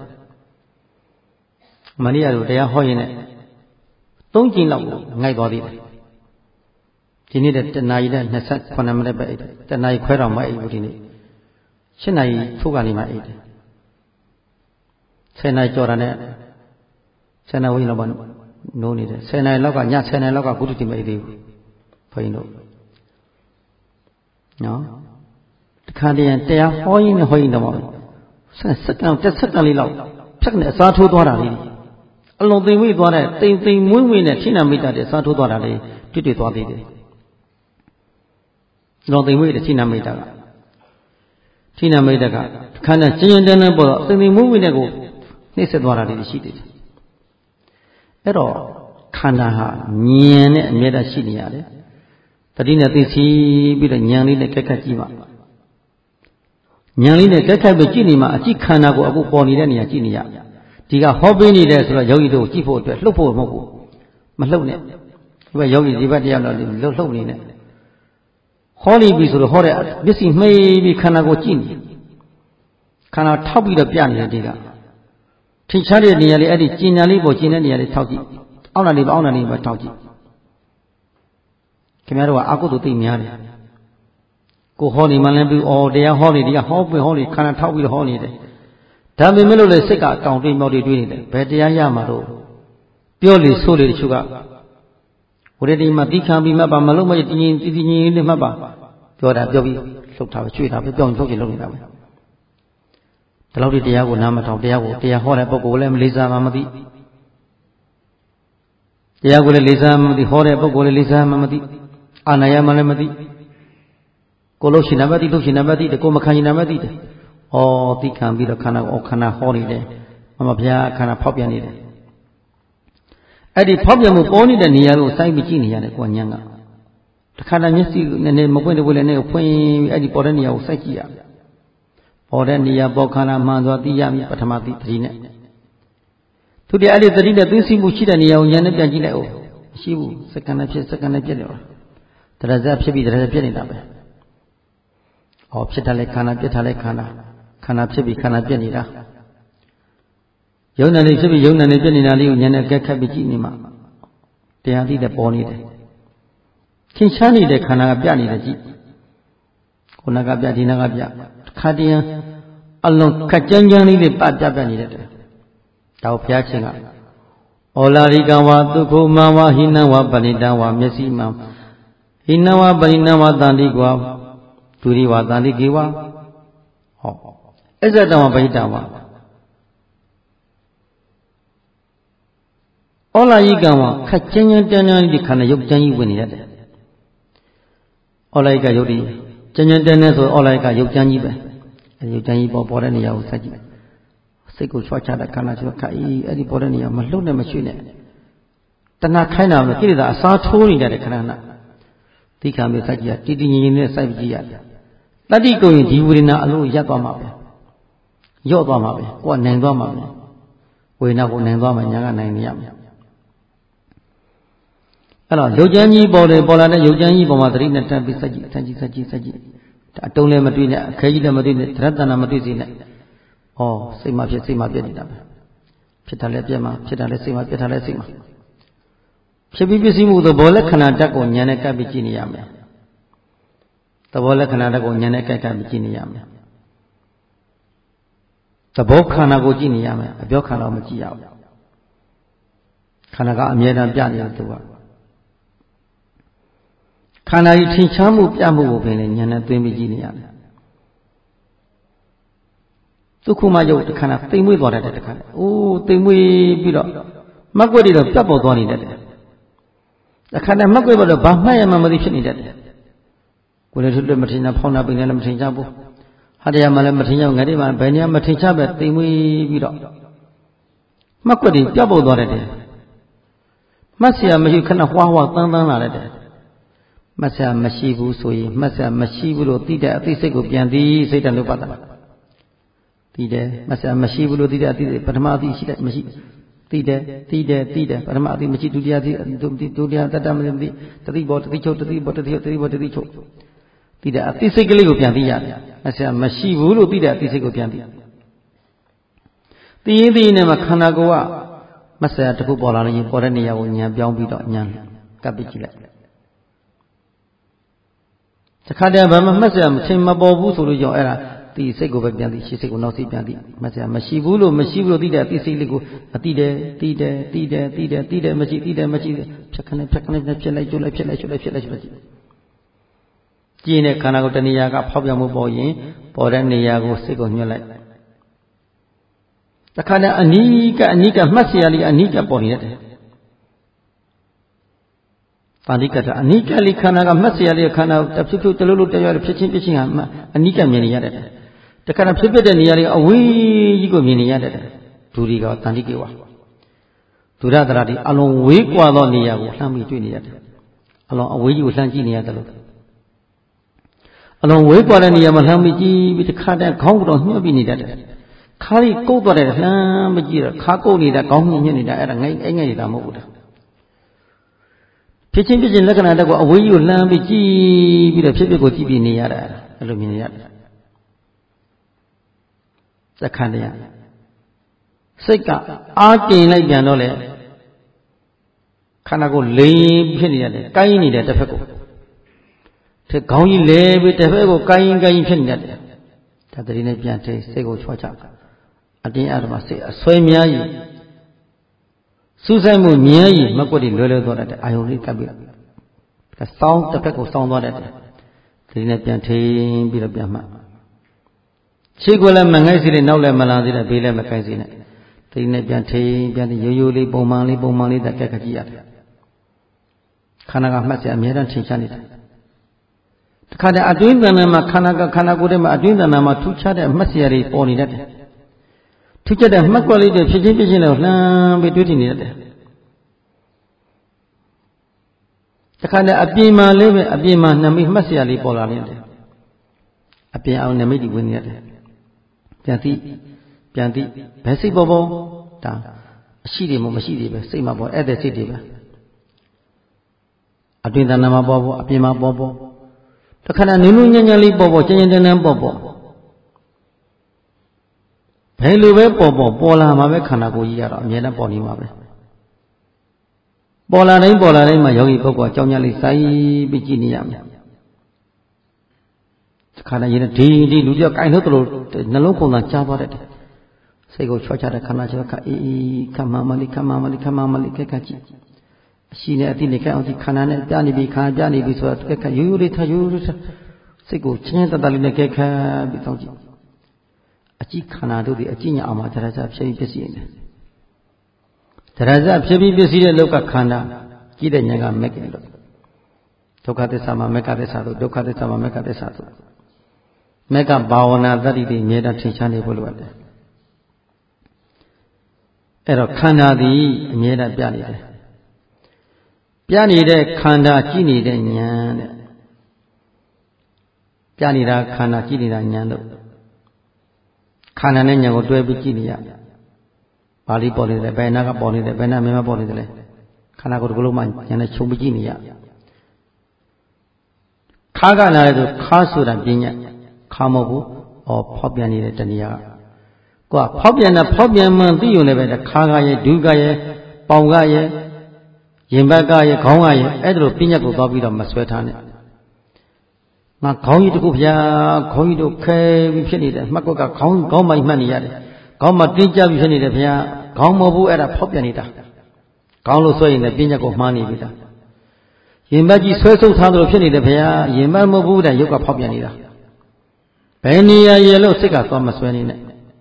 မနေ့ကတို့တရားဟောရင်းနဲ့သုံးကျင်းလောက်ငိုက်သွားသေးတယ်ဒီနေ့တနာရီနဲ့နှစ်ဆခုနှစ်မိနစ်ပဲအိတ်တယ်တနာရီခွဲတော့မှအိတ်ဘူးဒီနေ့ရှစ်နာရီထိုးကနေမှအိတ်တယ်ဆယ်နာရီကျော်တာနဲ့ဆယ်နာရီလောက်ပါနိုးနေတယ်ဆယ်နာရီလောက်ကညဆယ်နာရီလောက်ကကုသတိမအိတ်သေးဘူးဘုန်းကြီးတို့နော်တခါတည်းတရားဟောရင်းနဲ့ဟောရင်းတော့ဆက်စက္ကန့်တစ်စက္ကန့်လေးလောက်ဖြတ်နေအစားထိုးသွားတာလေးအလုံးသိမ်ဝိသွားတဲ့တိမ်တိမ်မွေးမွေးနဲ့ထိနာမိတာတဲ့အစားထိုးသွားတာလေးတွေ့တွေ့သွားသေးတယ်လုံးသိမ်ဝိတဲ့ထိနာမိတာကထိနာမိတာကခန္ဓာကျဉ်ကျဉ်တန်းတန်းပေါ်တော့တိမ်တိမ်မွေးမွေးနဲ့ကိုနှိမ့်ဆက်သွားတာလေးရှိသေးတယ်အဲ့တော့ခန္ဓာဟာဉာဏ်နဲ့အမြဲတမ်းရှိနေရတယ်တတိနဲ့သိစီပြီးတော့ဉာဏ်လေးနဲ့ကက်ခတ်ကြည့်ပါဉာဏ်လေးနဲ့ကက်ခတ်ပြီးကြည့်နေမှအကြည့်ခန္ဓာကိုအခုပေါ်နေတဲ့နေရာကြည့်နေရဒီကဟောပေးနေတယ်ဆိုတော့ယောဂီတို့ကြည့်ဖို့အတွက်လှုပ်ဖို့မဟုတ်ဘူးမလှုပ်နဲ့ဒီဘက်ယောဂီဒီဘက်တရားတော့လှုပ်လှုပ်နေနဲ့ဟောနေပြီဆိုတော့ဟောတဲ့မျက်စိမှိတ်ပြီးခန္ဓာကိုကြည့်နေခန္ဓာထောက်ပြီးတော့ပြနေတယ်ဒီကထိချတဲ့နေရာလေးအဲ့ဒီကျင်ညာလေးပေါ်ကျင်တဲ့နေရာလေးထောက်ကြည့်အောက်နာလေးပေါ်အောက်နာလေးပေါ်ထောက်ကြည့်ခင်ဗျားတို့ကအကုသိုလ်သိများတယ်ကိုဟောနေမှလည်းပြီးအော်တရားဟောနေဒီကဟောပွင့်ဟောနေခန္ဓာထောက်ပြီးတော့ဟောနေတယ်ဒါပေမဲ့လို့လေစိတ်ကအကောင်တွေးမောက်တွေတွေးနေတယ်ဘယ်တရားရမှာတော့ပြောလေဆိုလေတချို့ကဝိရတိမှာတိခံပြီးမှတ်ပါမလို့မတင်းတင်းတည်တည်ငြိမ်ငြိမ်လေးမှတ်ပါပြောတာပြောပြီးလှုပ်တာပဲကျွေးတာပဲပြောင်းထုတ်ချင်လုပ်နေတာပဲဒီလောက်ဒီတရားကိုနားမထောင်တရားကိုတရားဟောတဲ့ပုဂ္ဂိုလ်လည်းမလေးစားမှမသိတရားကိုလည်းလေးစားမှမသိဟောတဲ့ပုဂ္ဂိုလ်လည်းလေးစားမှမသိအာနာယမှလည်းမသိကိုလို့ရှိနေမှသိလို့ရှိနေမှသိတယ်ကိုမခံရှိနေမှသိတယ်ဩသိခံပြီးတော့ခန္ဓာကိုခန္ဓာဟောနေတယ်မမဘုရားခန္ဓာဖောက်ပြန်နေတယ်အဲ့ဒီဖောက်ပြန်မှုပေါ်နေတဲ့နေရာကိုစိုက်ပြီးကြည့်နေရတယ်ကိုညံကတခါတည်းမျက်စိနည်းနည်းမပွင့်တပွင့်လည်းနဲ့ဖွင့်ပြီးအဲ့ဒီပေါ်တဲ့နေရာကိုစိုက်ကြည့်ရပေါ်တဲ့နေရာပေါ်ခန္ဓာမှန်သွားသိရမည်ပထမသိသတိနဲ့သူတည်းအဲ့ဒီသတိနဲ့သိသိမှုရှိတဲ့နေရာကိုဉာဏ်နဲ့ပြန်ကြည့်လိုက်အောင်မရှိဘူးစက္ကန့်နဲ့ဖြစ်စက္ကန့်နဲ့ပြည့်တယ်တရဇဖြစ်ပြီးတရဇပြည့်နေတာပဲဟောဖြစ်တယ်လေခန္ဓာပြည့်တယ်လေခန္ဓာခန္ဓာဖြစ်ပြီးခန္ဓာပြည့်နေတာယုံနာနေဖြစ်ပြီးယုံနာနေပြည့်နေတာလေးကိုဉာဏ်နဲ့ကက်ခတ်ပြီးကြည့်နေမှတရားသိတဲ့ပေါ်နေတယ်သင်ရှားနေတဲ့ခန္ဓာကပြနေတယ်ကြည့်ခုနကပြဒီနာကပြခါတည်းအလုံးခက်ကြမ်းကြမ်းလေးတွေပပြပြနေတယ်ဒါကိုဘုရားရှင်ကဩလာရိကဝါဒုက္ခမဝဟိနဝပဏိတဝါမျက်စိမှဟိနဝပဏိနဝတန္တိကွာဒုရိဝတန္တိကေဝဟောအစ္ဆတဝပဟိတဝါဩလာရိကဝါခက်ကြမ်းကြမ်းတန်းတန်းဒီခန္ဓာရုပ်ကြမ်းကြီးဝင်နေရတယ်ဩလာရိကယုတ်ဒီကြမ်းကြမ်းတန်းတန်းဆိုဩလာရိကရုပ်ကြမ်းကြီးပဲအဲဒီရုပ်ကြမ်းကြီးပေါ်ပေါ်တဲ့နေရာကိုဆက်ကြည့်စိတ်ကိုချွတ်ချတဲ့ခန္ဓာဆိုခါအေးအဲ့ဒီပေါ်တဲ့နေရာမလှုပ်နဲ့မရွှေ့နဲ့တဏှာခိုင်းတာလို့ကိလေသာအစားထိုးနေတဲ့ခဏနာသိခံပြီးစိုက်ကြည့်ရတည်တည်ငြိမ်ငြိမ်နဲ့စိုက်ကြည့်ရတယ်တတိကိုရင်ဒီဝေဒနာအလို့ရပ်သွားမှာပဲရော့သွားမှာပဲကိုကနိုင်သွားမှာပဲဝေဒနာကိုနိုင်သွားမှာညာကနိုင်နေရမယ်အဲ့တော့ရုပ်ကြမ်းကြီးပေါ်တယ်ပေါ်လာတဲ့ရုပ်ကြမ်းကြီးပေါ်မှာသတိနဲ့တက်ပြီးစัจကြီးစัจကြီးစัจကြီးစัจကြီးအတုံးလည်းမတွေ့နဲ့အခဲကြီးလည်းမတွေ့နဲ့သရတနာမတွေ့စေနဲ့ဩစိတ်မှဖြစ်စိတ်မှပြည့်နေတာပဲဖြစ်တာလည်းပြည့်မှာဖြစ်တာလည်းစိတ်မှပြည့်တာလည်းစိတ်မှဖြစ်ပြီးပြည့်စည်မှုသဘောလက္ခဏာတက်ကိုဉာဏ်နဲ့ကပ်ပြီးကြည့်နေရမယ်သဘောလက္ခဏာတက်ကိုဉာဏ်နဲ့ကပ်ကပ်ပြီးကြည့်နေရမယ်သဘောခန္ဓာကိုကြည့်နေရမယ်အပြောခန္ဓာကိုမကြည့်ရဘူးခန္ဓာကအမြဲတမ်းပြနေတယ်သူကခန္ဓာကြီးထင်ရှားမှုပြမှုကိုပင်လည်းဉာဏ်နဲ့သွင်းပြီးကြည့်နေရတယ်ဒုက္ခမယုတ်ခန္ဓာသိမ်မွေ့သွားတတ်တဲ့ခါအိုးသိမ်မွေ့ပြီးတော့မက်ွက်တွေတော့ပြတ်ပေါ်သွားနေတတ်တယ်အခါနဲ့မက်ွက်ပေါ်တော့ဘာမှတ်ရမှမသိဖြစ်နေတတ်တယ်ကိုယ်လည်းထွတ်မထင်ချဖောင်းနာပိန်လည်းမထင်ချဘူးဟာတရားမှလည်းမထင်ချငါတွေမှဘယ်နေရာမထင်ချပဲသိမ်မွေ့ပြီးတော့မက်ွက်တွေပြတ်ပေါ်သွားတတ်တယ်မှတ်เสียမရှိခဏဝါဝါတန်းတန်းလာတတ်တယ်မှတ်စရာမရှိဘူးဆိုရင်မှတ်စရာမရှိဘူးလို့သိတဲ့အသိစိတ်ကိုပြန်သိစိတ်တလို့ပတ်တာသိတယ်မှတ်စရာမရှိဘူးလို့သိတဲ့အသိစိတ်ပထမအသိရှိတယ်မရှိသိတယ်သိတယ်သိတယ်ပထမအသိမရှိဒုတိယအသိဒုတိယတတ္တမသိတတိဘောတတိချုပ်တတိဘောတတိတတိဘောတတိချုပ်သိတဲ့အသိစိတ်ကလေးကိုပြန်သိရတယ်မှတ်စရာမရှိဘူးလို့သိတဲ့အသိစိတ်ကိုပြန်သိသိရင်သိနေမှာခန္ဓာကိုယ်ကမှတ်စရာတစ်ခုပေါ်လာရင်ပေါ်တဲ့နေရာကိုဉာဏ်ပြောင်းပြီးတော့ဉာဏ်ကပ်ပြီးကြည့်လိုက်တခါတည်းဘာမှမှတ်စရာမချိန်မပေါ်ဘူးဆိုလို့ကြောင့်အဲ့ဒါဒီစိတ်ကိုပဲပြန်သိရှေ့စိတ်ကိုနောက်စိတ်ပြန်သိမှတ်စရာမရှိဘူးလို့မရှိဘူးလို့သိတဲ့အသိစိတ်လေးကိုအသိတယ်သိတယ်သိတယ်သိတယ်သိတယ်မရှိသိတယ်မရှိဖြတ်ခနဲ့ဖြတ်ခနဲ့ဖြစ်လိုက်ကျွလိုက်ဖြစ်လိုက်ကျွလိုက်ဖြစ်လိုက်ကျွလိုက်ကြည့်နေခန္ဓာကိုယ်တဏှာကဖောက်ပြန်မှုပေါ်ရင်ပေါ်တဲ့နေရာကိုစိတ်ကိုညှို့လိုက်တခါတည်းအနိကအနိကမှတ်စရာလေးအနိကပေါ်နေတယ်ပါဠိကတအနိကလိခန္ဓာကမှတ်เสียတဲ့ခန္ဓာကိုတဖြည်းဖြည်းတလို့လို့တရားဖြစ်ချင်းဖြစ်ချင်းဟာအနိကမြင်နေရတယ်တခါတော့ဖြစ်ဖြစ်တဲ့နေရာတွေအဝေးကြီးကိုမြင်နေရတယ်ဒူရီကတန်တိကေဝဒုရတရာဒီအလုံးဝေးကွာသောနေရာကိုလှမ်းပြီးတွေ့နေရတယ်အလုံးအဝေးကြီးကိုလှမ်းကြည့်နေရတယ်လို့အလုံးဝေးကွာတဲ့နေရာမှာလှမ်းပြီးကြည့်ပြီးတခါတည်းခေါင်းကတော့ညှို့ပြီးနေတတ်တယ်ခါးကြီးကုတ်သွားတယ်လှမ်းမကြည့်တော့ခါကုတ်နေတာခေါင်းညှို့နေတာအဲ့ဒါငိုင်းအိမ်ငိုင်းနေတာမဟုတ်ဘူးဖြစ်ချင်းဖြစ်ချင်းလက္ခဏာတက်ကိုအဝေးကြီးကိုလှမ်းပြီးကြည့်ပြီးတော့ဖြစ်ဖြစ်ကိုကြည့်ပြီးနေရတာအဲ့လိုမြင်နေရတယ်သက္ခဏတရားစိတ်ကအားတင်လိုက်ပြန်တော့လေခန္ဓာကိုယ်လိမ်ဖြစ်နေရတယ်ကိုင်းနေတယ်တစ်ဖက်ကိုဒီခေါင်းကြီးလဲပြီးတစ်ဖက်ကိုကိုင်းကိုင်းဖြစ်နေရတယ်ဒါတည်းနဲ့ပြန်ထိစိတ်ကိုချွာချအတင်းအဓမ္မစိတ်အဆွဲများကြီးစူးစိုက်မှုမြင်ရည်မကွက်တွေလွယ်လွယ်သွားတတ်တယ်အာယုံလေးကပ်ပြီးစောင်းတစ်ဖက်ကိုစောင်းသွားတတ်တယ်ဒီနဲ့ပြန်ထိန်ပြီးတော့ပြန်မှခြေကိုလည်းမငိုက်စေနဲ့နောက်လည်းမလာစေနဲ့ဘေးလည်းမကိုက်စေနဲ့ဒီနဲ့ပြန်ထိန်ပြန်ရိုးရိုးလေးပုံမှန်လေးပုံမှန်လေးတက်ကက်ကကြည့်ရတယ်ခန္ဓာကမှတ်စရာအများတန်းထင်ရှားနေတယ်တခါတည်းအတွင်းတဏ္ဍာမှာခန္ဓာကခန္ဓာကိုယ်ထဲမှာအတွင်းတဏ္ဍာမှာထူးခြားတဲ့မှတ်စရာတွေပေါ်နေတတ်တယ်ထူးခြားတဲ့မှတ်ကွက်လေးတွေဖြစ်ချင်းဖြစ်ချင်းလည်းလှမ်းပြီးတွေးထင်နေတတ်တယ်တခါတည်းအပြင်မှာလေးပဲအပြင်မှာနမိတ်မှတ်စရာလေးပေါ်လာနေတယ်အပြင်အောင်နမိတ်တွေဝင်နေရတယ်ပြန်သိပြန်သိဘယ်စိတ်ပေါ်ပေါ်ဒါအရှိတွေမမရှိတွေပဲစိတ်မှာပေါ်အဲ့တဲ့စိတ်တွေပဲအတွင်းတဏ္ဍာမှာပေါ်ပေါ်အပြင်မှာပေါ်ပေါ်တခါတည်းနုနုညံ့ညံ့လေးပေါ်ပေါ်ကျဉ်ကျဉ်တန်းတန်းပေါ်ပေါ်ဘယ်လိုပဲပေါ်ပေါ်ပေါ်လာမှာပဲခန္ဓာကိုယ်ကြီးရတော့အမြဲတမ်းပေါ်နေမှာပဲပေါ်လာတိုင်းပေါ်လာတိုင်းမှာယောဂီပုဂ္ဂိုလ်အကြောင်းများလေးစိုက်ပြီးကြည့်နေရမယ်ခန္ဓာရည်နဲ့ဒီဒီလူကြောက်ကင်လို့တလို့နှလုံးကုန်သာကြားသွားတတ်တယ်စိတ်ကိုချွတ်ချတဲ့ခန္ဓာချက်ကအေးအေးခမမလေးခမမလေးခမမလေးကဲကကြည့်အရှိနဲ့အတိနဲ့ကဲအောင်ကြည့်ခန္ဓာနဲ့ပြနေပြီခန္ဓာပြနေပြီဆိုတော့ကဲကရိုးရိုးလေးထားရိုးရိုးလေးထားစိတ်ကိုချင်းချင်းတတလေးနဲ့ကဲခါပြီးတောင်းကြည့်အကြည့်ခန္ဓာတို့ဒီအကြည့်ညာအောင်မှာတရဇဖြစ်ပြီးဖြစ်စီနေတရဇဖြစ်ပြီးဖြစ်စီတဲ့လောကခန္ဓာကြည့်တဲ့ဉာဏ်ကမက်ကင်လို့ဒုက္ခသစ္စာမှာမက်ကသစ္စာတို့ဒုက္ခသစ္စာမှာမက်ကသစ္စာတို့မက်ကဘာဝနာတတ္တိတွေအမြဲတမ်းထင်ရှားနေဖို့လိုအပ်တယ်အဲ့တော့ခန္ဓာသည်အမြဲတမ်းပြနေတယ်ပြနေတဲ့ခန္ဓာကြည့်နေတဲ့ဉာဏ်တဲ့ပြနေတာခန္ဓာကြည့်နေတာဉာဏ်တို့ခန္ဓာနဲ့ဉာဏ်ကိုတွဲပြီးကြည့်နေရပါဠိပေါ်နေတယ်ဘယ်နာကပေါ်နေတယ်ဘယ်နာမင်းမပေါ်နေတယ်လဲခ khana ko golo ma nyane chung bi ji ni ya kha ka na le so kha soda pinya kha mo bu o phot pian ni de taniya ko phot pian na phot pian man ti yu ne be kha ka ye du ka ye paung ka ye yin bat ka ye khong ka ye ai lo pinya ko twa pi do ma swai tha ne ngà khóng như tụi kia khóng như tụi khe bị phết này mà có cả khóng khóng mà mà này vậy khóng mà tin chắc bị phết này kia khóng mà bu ở đó phốt này ta khóng lúc xoay này tin chắc có mà này vậy ta hiện bây giờ xoay sâu thang rồi phết này kia hiện bây mà bu này yêu cả phốt này ta bên này giờ lúc xích cả toàn mà xoay này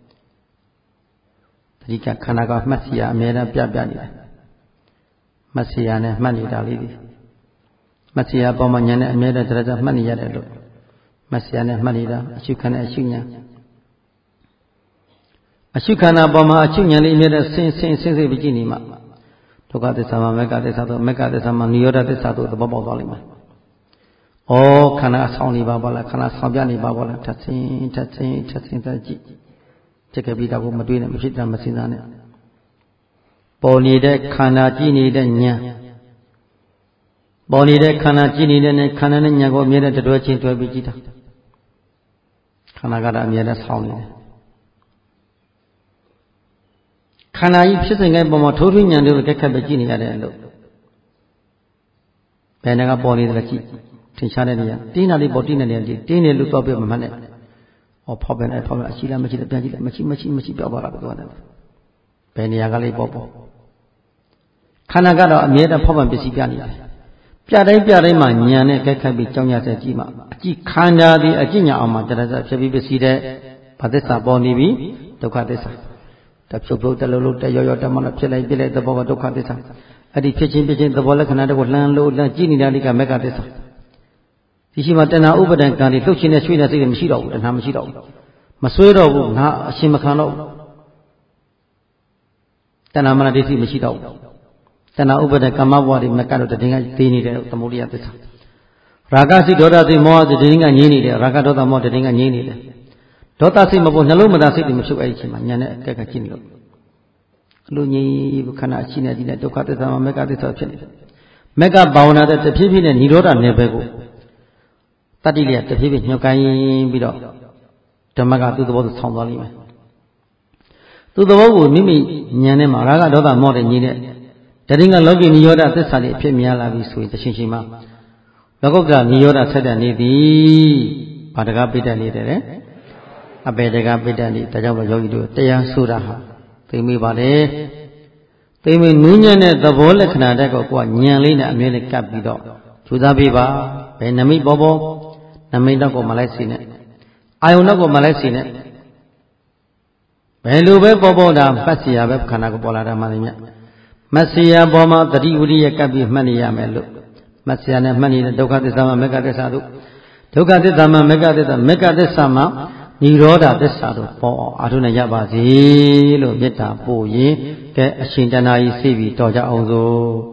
thì cả khả năng có mất xia mẹ nó bịa bịa này mất xia này mất này ta đi mất xia bao nhiêu này mẹ nó trở ra mất này vậy rồi mất xia này mất này đó chịu khả năng chịu nhá chịu khả năng bao nhiêu chịu nhá này mẹ nó sinh sinh sinh sinh bị gì này mà tôi có thể xem mà cái thể sao tôi mấy cái thể xem mà nhiều cái thể sao tôi tôi bảo bảo lại mà ô khả năng sau này bảo bảo lại khả năng sau này bảo bảo lại thật sinh thật sinh thật sinh thật gì chắc cái bị đau cũng mà tuy là mình biết là mình sinh ra này bảo này đấy khả năng gì này đấy nhá bảo này đấy khả năng gì này đấy khả năng này nhá có miễn là tôi chuyện tôi bị gì đó khả năng cái đó miễn là sau này khả năng gìဖြစ်sinh cái bảo mà thối thối nhá được cái cái bị gì này đấy luôn bên này cái bảo này là gì thì sao đây nhá tin là đi bảo tin này đi tin này lúc tôi biết mà này ở phật bên này phật là chỉ là mấy chỉ là bên chỉ là mấy chỉ mấy chỉ mấy chỉ bảo bảo là cái đó bên này cái này bảo bảo khả năng cái đó miễn là phật bên bị gì bên nàyပြတိုင်းပြတိုင်းမှာဉာဏ်နဲ့ကြိုက်ခတ်ပြီးကြောင်းရဆက်ကြည့်မှာအကြည့်ခန္ဓာဒီအကြည့်ညာအောင်မှာတရဇဖြစ်ပြီးပစ္စည်းတဲ့ဘာသစ္စာပေါ်နေပြီဒုက္ခသစ္စာတဖြုတ်ဖြုတ်တလုံးလုံးတရောရောတမလို့ဖြစ်လိုက်ပြလိုက်သဘောကဒုက္ခသစ္စာအဲ့ဒီဖြစ်ချင်းဖြစ်ချင်းသဘောလက္ခဏာတွေကိုလှမ်းလို့လှမ်းကြည့်နေတာလေးကမေဃသစ္စာဒီရှိမှာတဏှာဥပဒံကံတွေလှုပ်ရှင်နဲ့ရွှေ့တဲ့စိတ်တွေမရှိတော့ဘူးတဏှာမရှိတော့ဘူးမဆွဲတော့ဘူးငါအရှင်မခံတော့တဏှာမနဒိဋ္ဌိမရှိတော့ဘူးတဏှာဥပဒကမ္မဘဝတွေမကတော့တည်ငါသိနေတဲ့သမုဒိယသစ္စာရာဂစိဒေါသစိမောဟစိတည်ငါငြိနေတယ်ရာဂဒေါသမောဟတည်ငါငြိနေတယ်ဒေါသစိမပေါ်နှလုံးမသာစိတ်တွေမဖြုတ်အဲ့ဒီအချိန်မှာညာနဲ့အကက်ကကြည့်နေလို့အလိုငြိခဏအချင်းနဲ့ဒီနဲ့ဒုက္ခသစ္စာမှာမေဃသစ္စာဖြစ်နေတယ်မေဃဘာဝနာတဲ့တဖြည်းဖြည်းနဲ့និရောဓနယ်ပယ်ကိုတတ္တိလေးတဖြည်းဖြည်းညှောက်ကိုင်းပြီးတော့ဓမ္မကသူ့သဘောသူဆောင်းသွားလိမ့်မယ်သူ့သဘောကိုမိမိညာနဲ့မှာရာဂဒေါသမောဟတွေငြိတဲ့တတိယလောကီနိရောဓသစ္စာတွေအဖြစ်များလာပြီဆိုရင်တရှင်ရှင်မှာလောကုတ္တရာနိရောဓဆက်တဲ့နေသည်ဘာတကားပိဋကနေတယ်အပေတကားပိဋကနေဒါကြောင့်မို့ယောဂီတို့တရားဆိုတာဟာသိမိပါလေသိမိနူးညံ့တဲ့သဘောလက္ခဏာတက်ကိုကိုကညံလေးနဲ့အမြဲလေးကပ်ပြီးတော့ကြိုးစားပေးပါဘယ်နမိတ်ပေါ်ပေါ်နမိတ်တော့ကိုမလိုက်စီနဲ့အာယုန်တော့ကိုမလိုက်စီနဲ့ဘယ်လိုပဲပေါ်ပေါ်တာပတ်စီရပဲခန္ဓာကိုပေါ်လာတာမှလည်းမြတ်မဆရာပေါ်မှာတတိဝရိယကပ်ပြီးမှတ်နေရမယ်လို့မဆရာနဲ့မှတ်နေတဲ့ဒုက္ခသစ္စာမှာမေဃသစ္စာတို့ဒုက္ခသစ္စာမှာမေဃသစ္စာမေဃသစ္စာမှာនិရောဓသစ္စာတို့ပေါ်အောင်အာထုနဲ့ရပါစေလို့မေတ္တာပို့ရင်ကဲအရှင်တဏှာကြီးသိပြီးတော်ကြအောင်စို့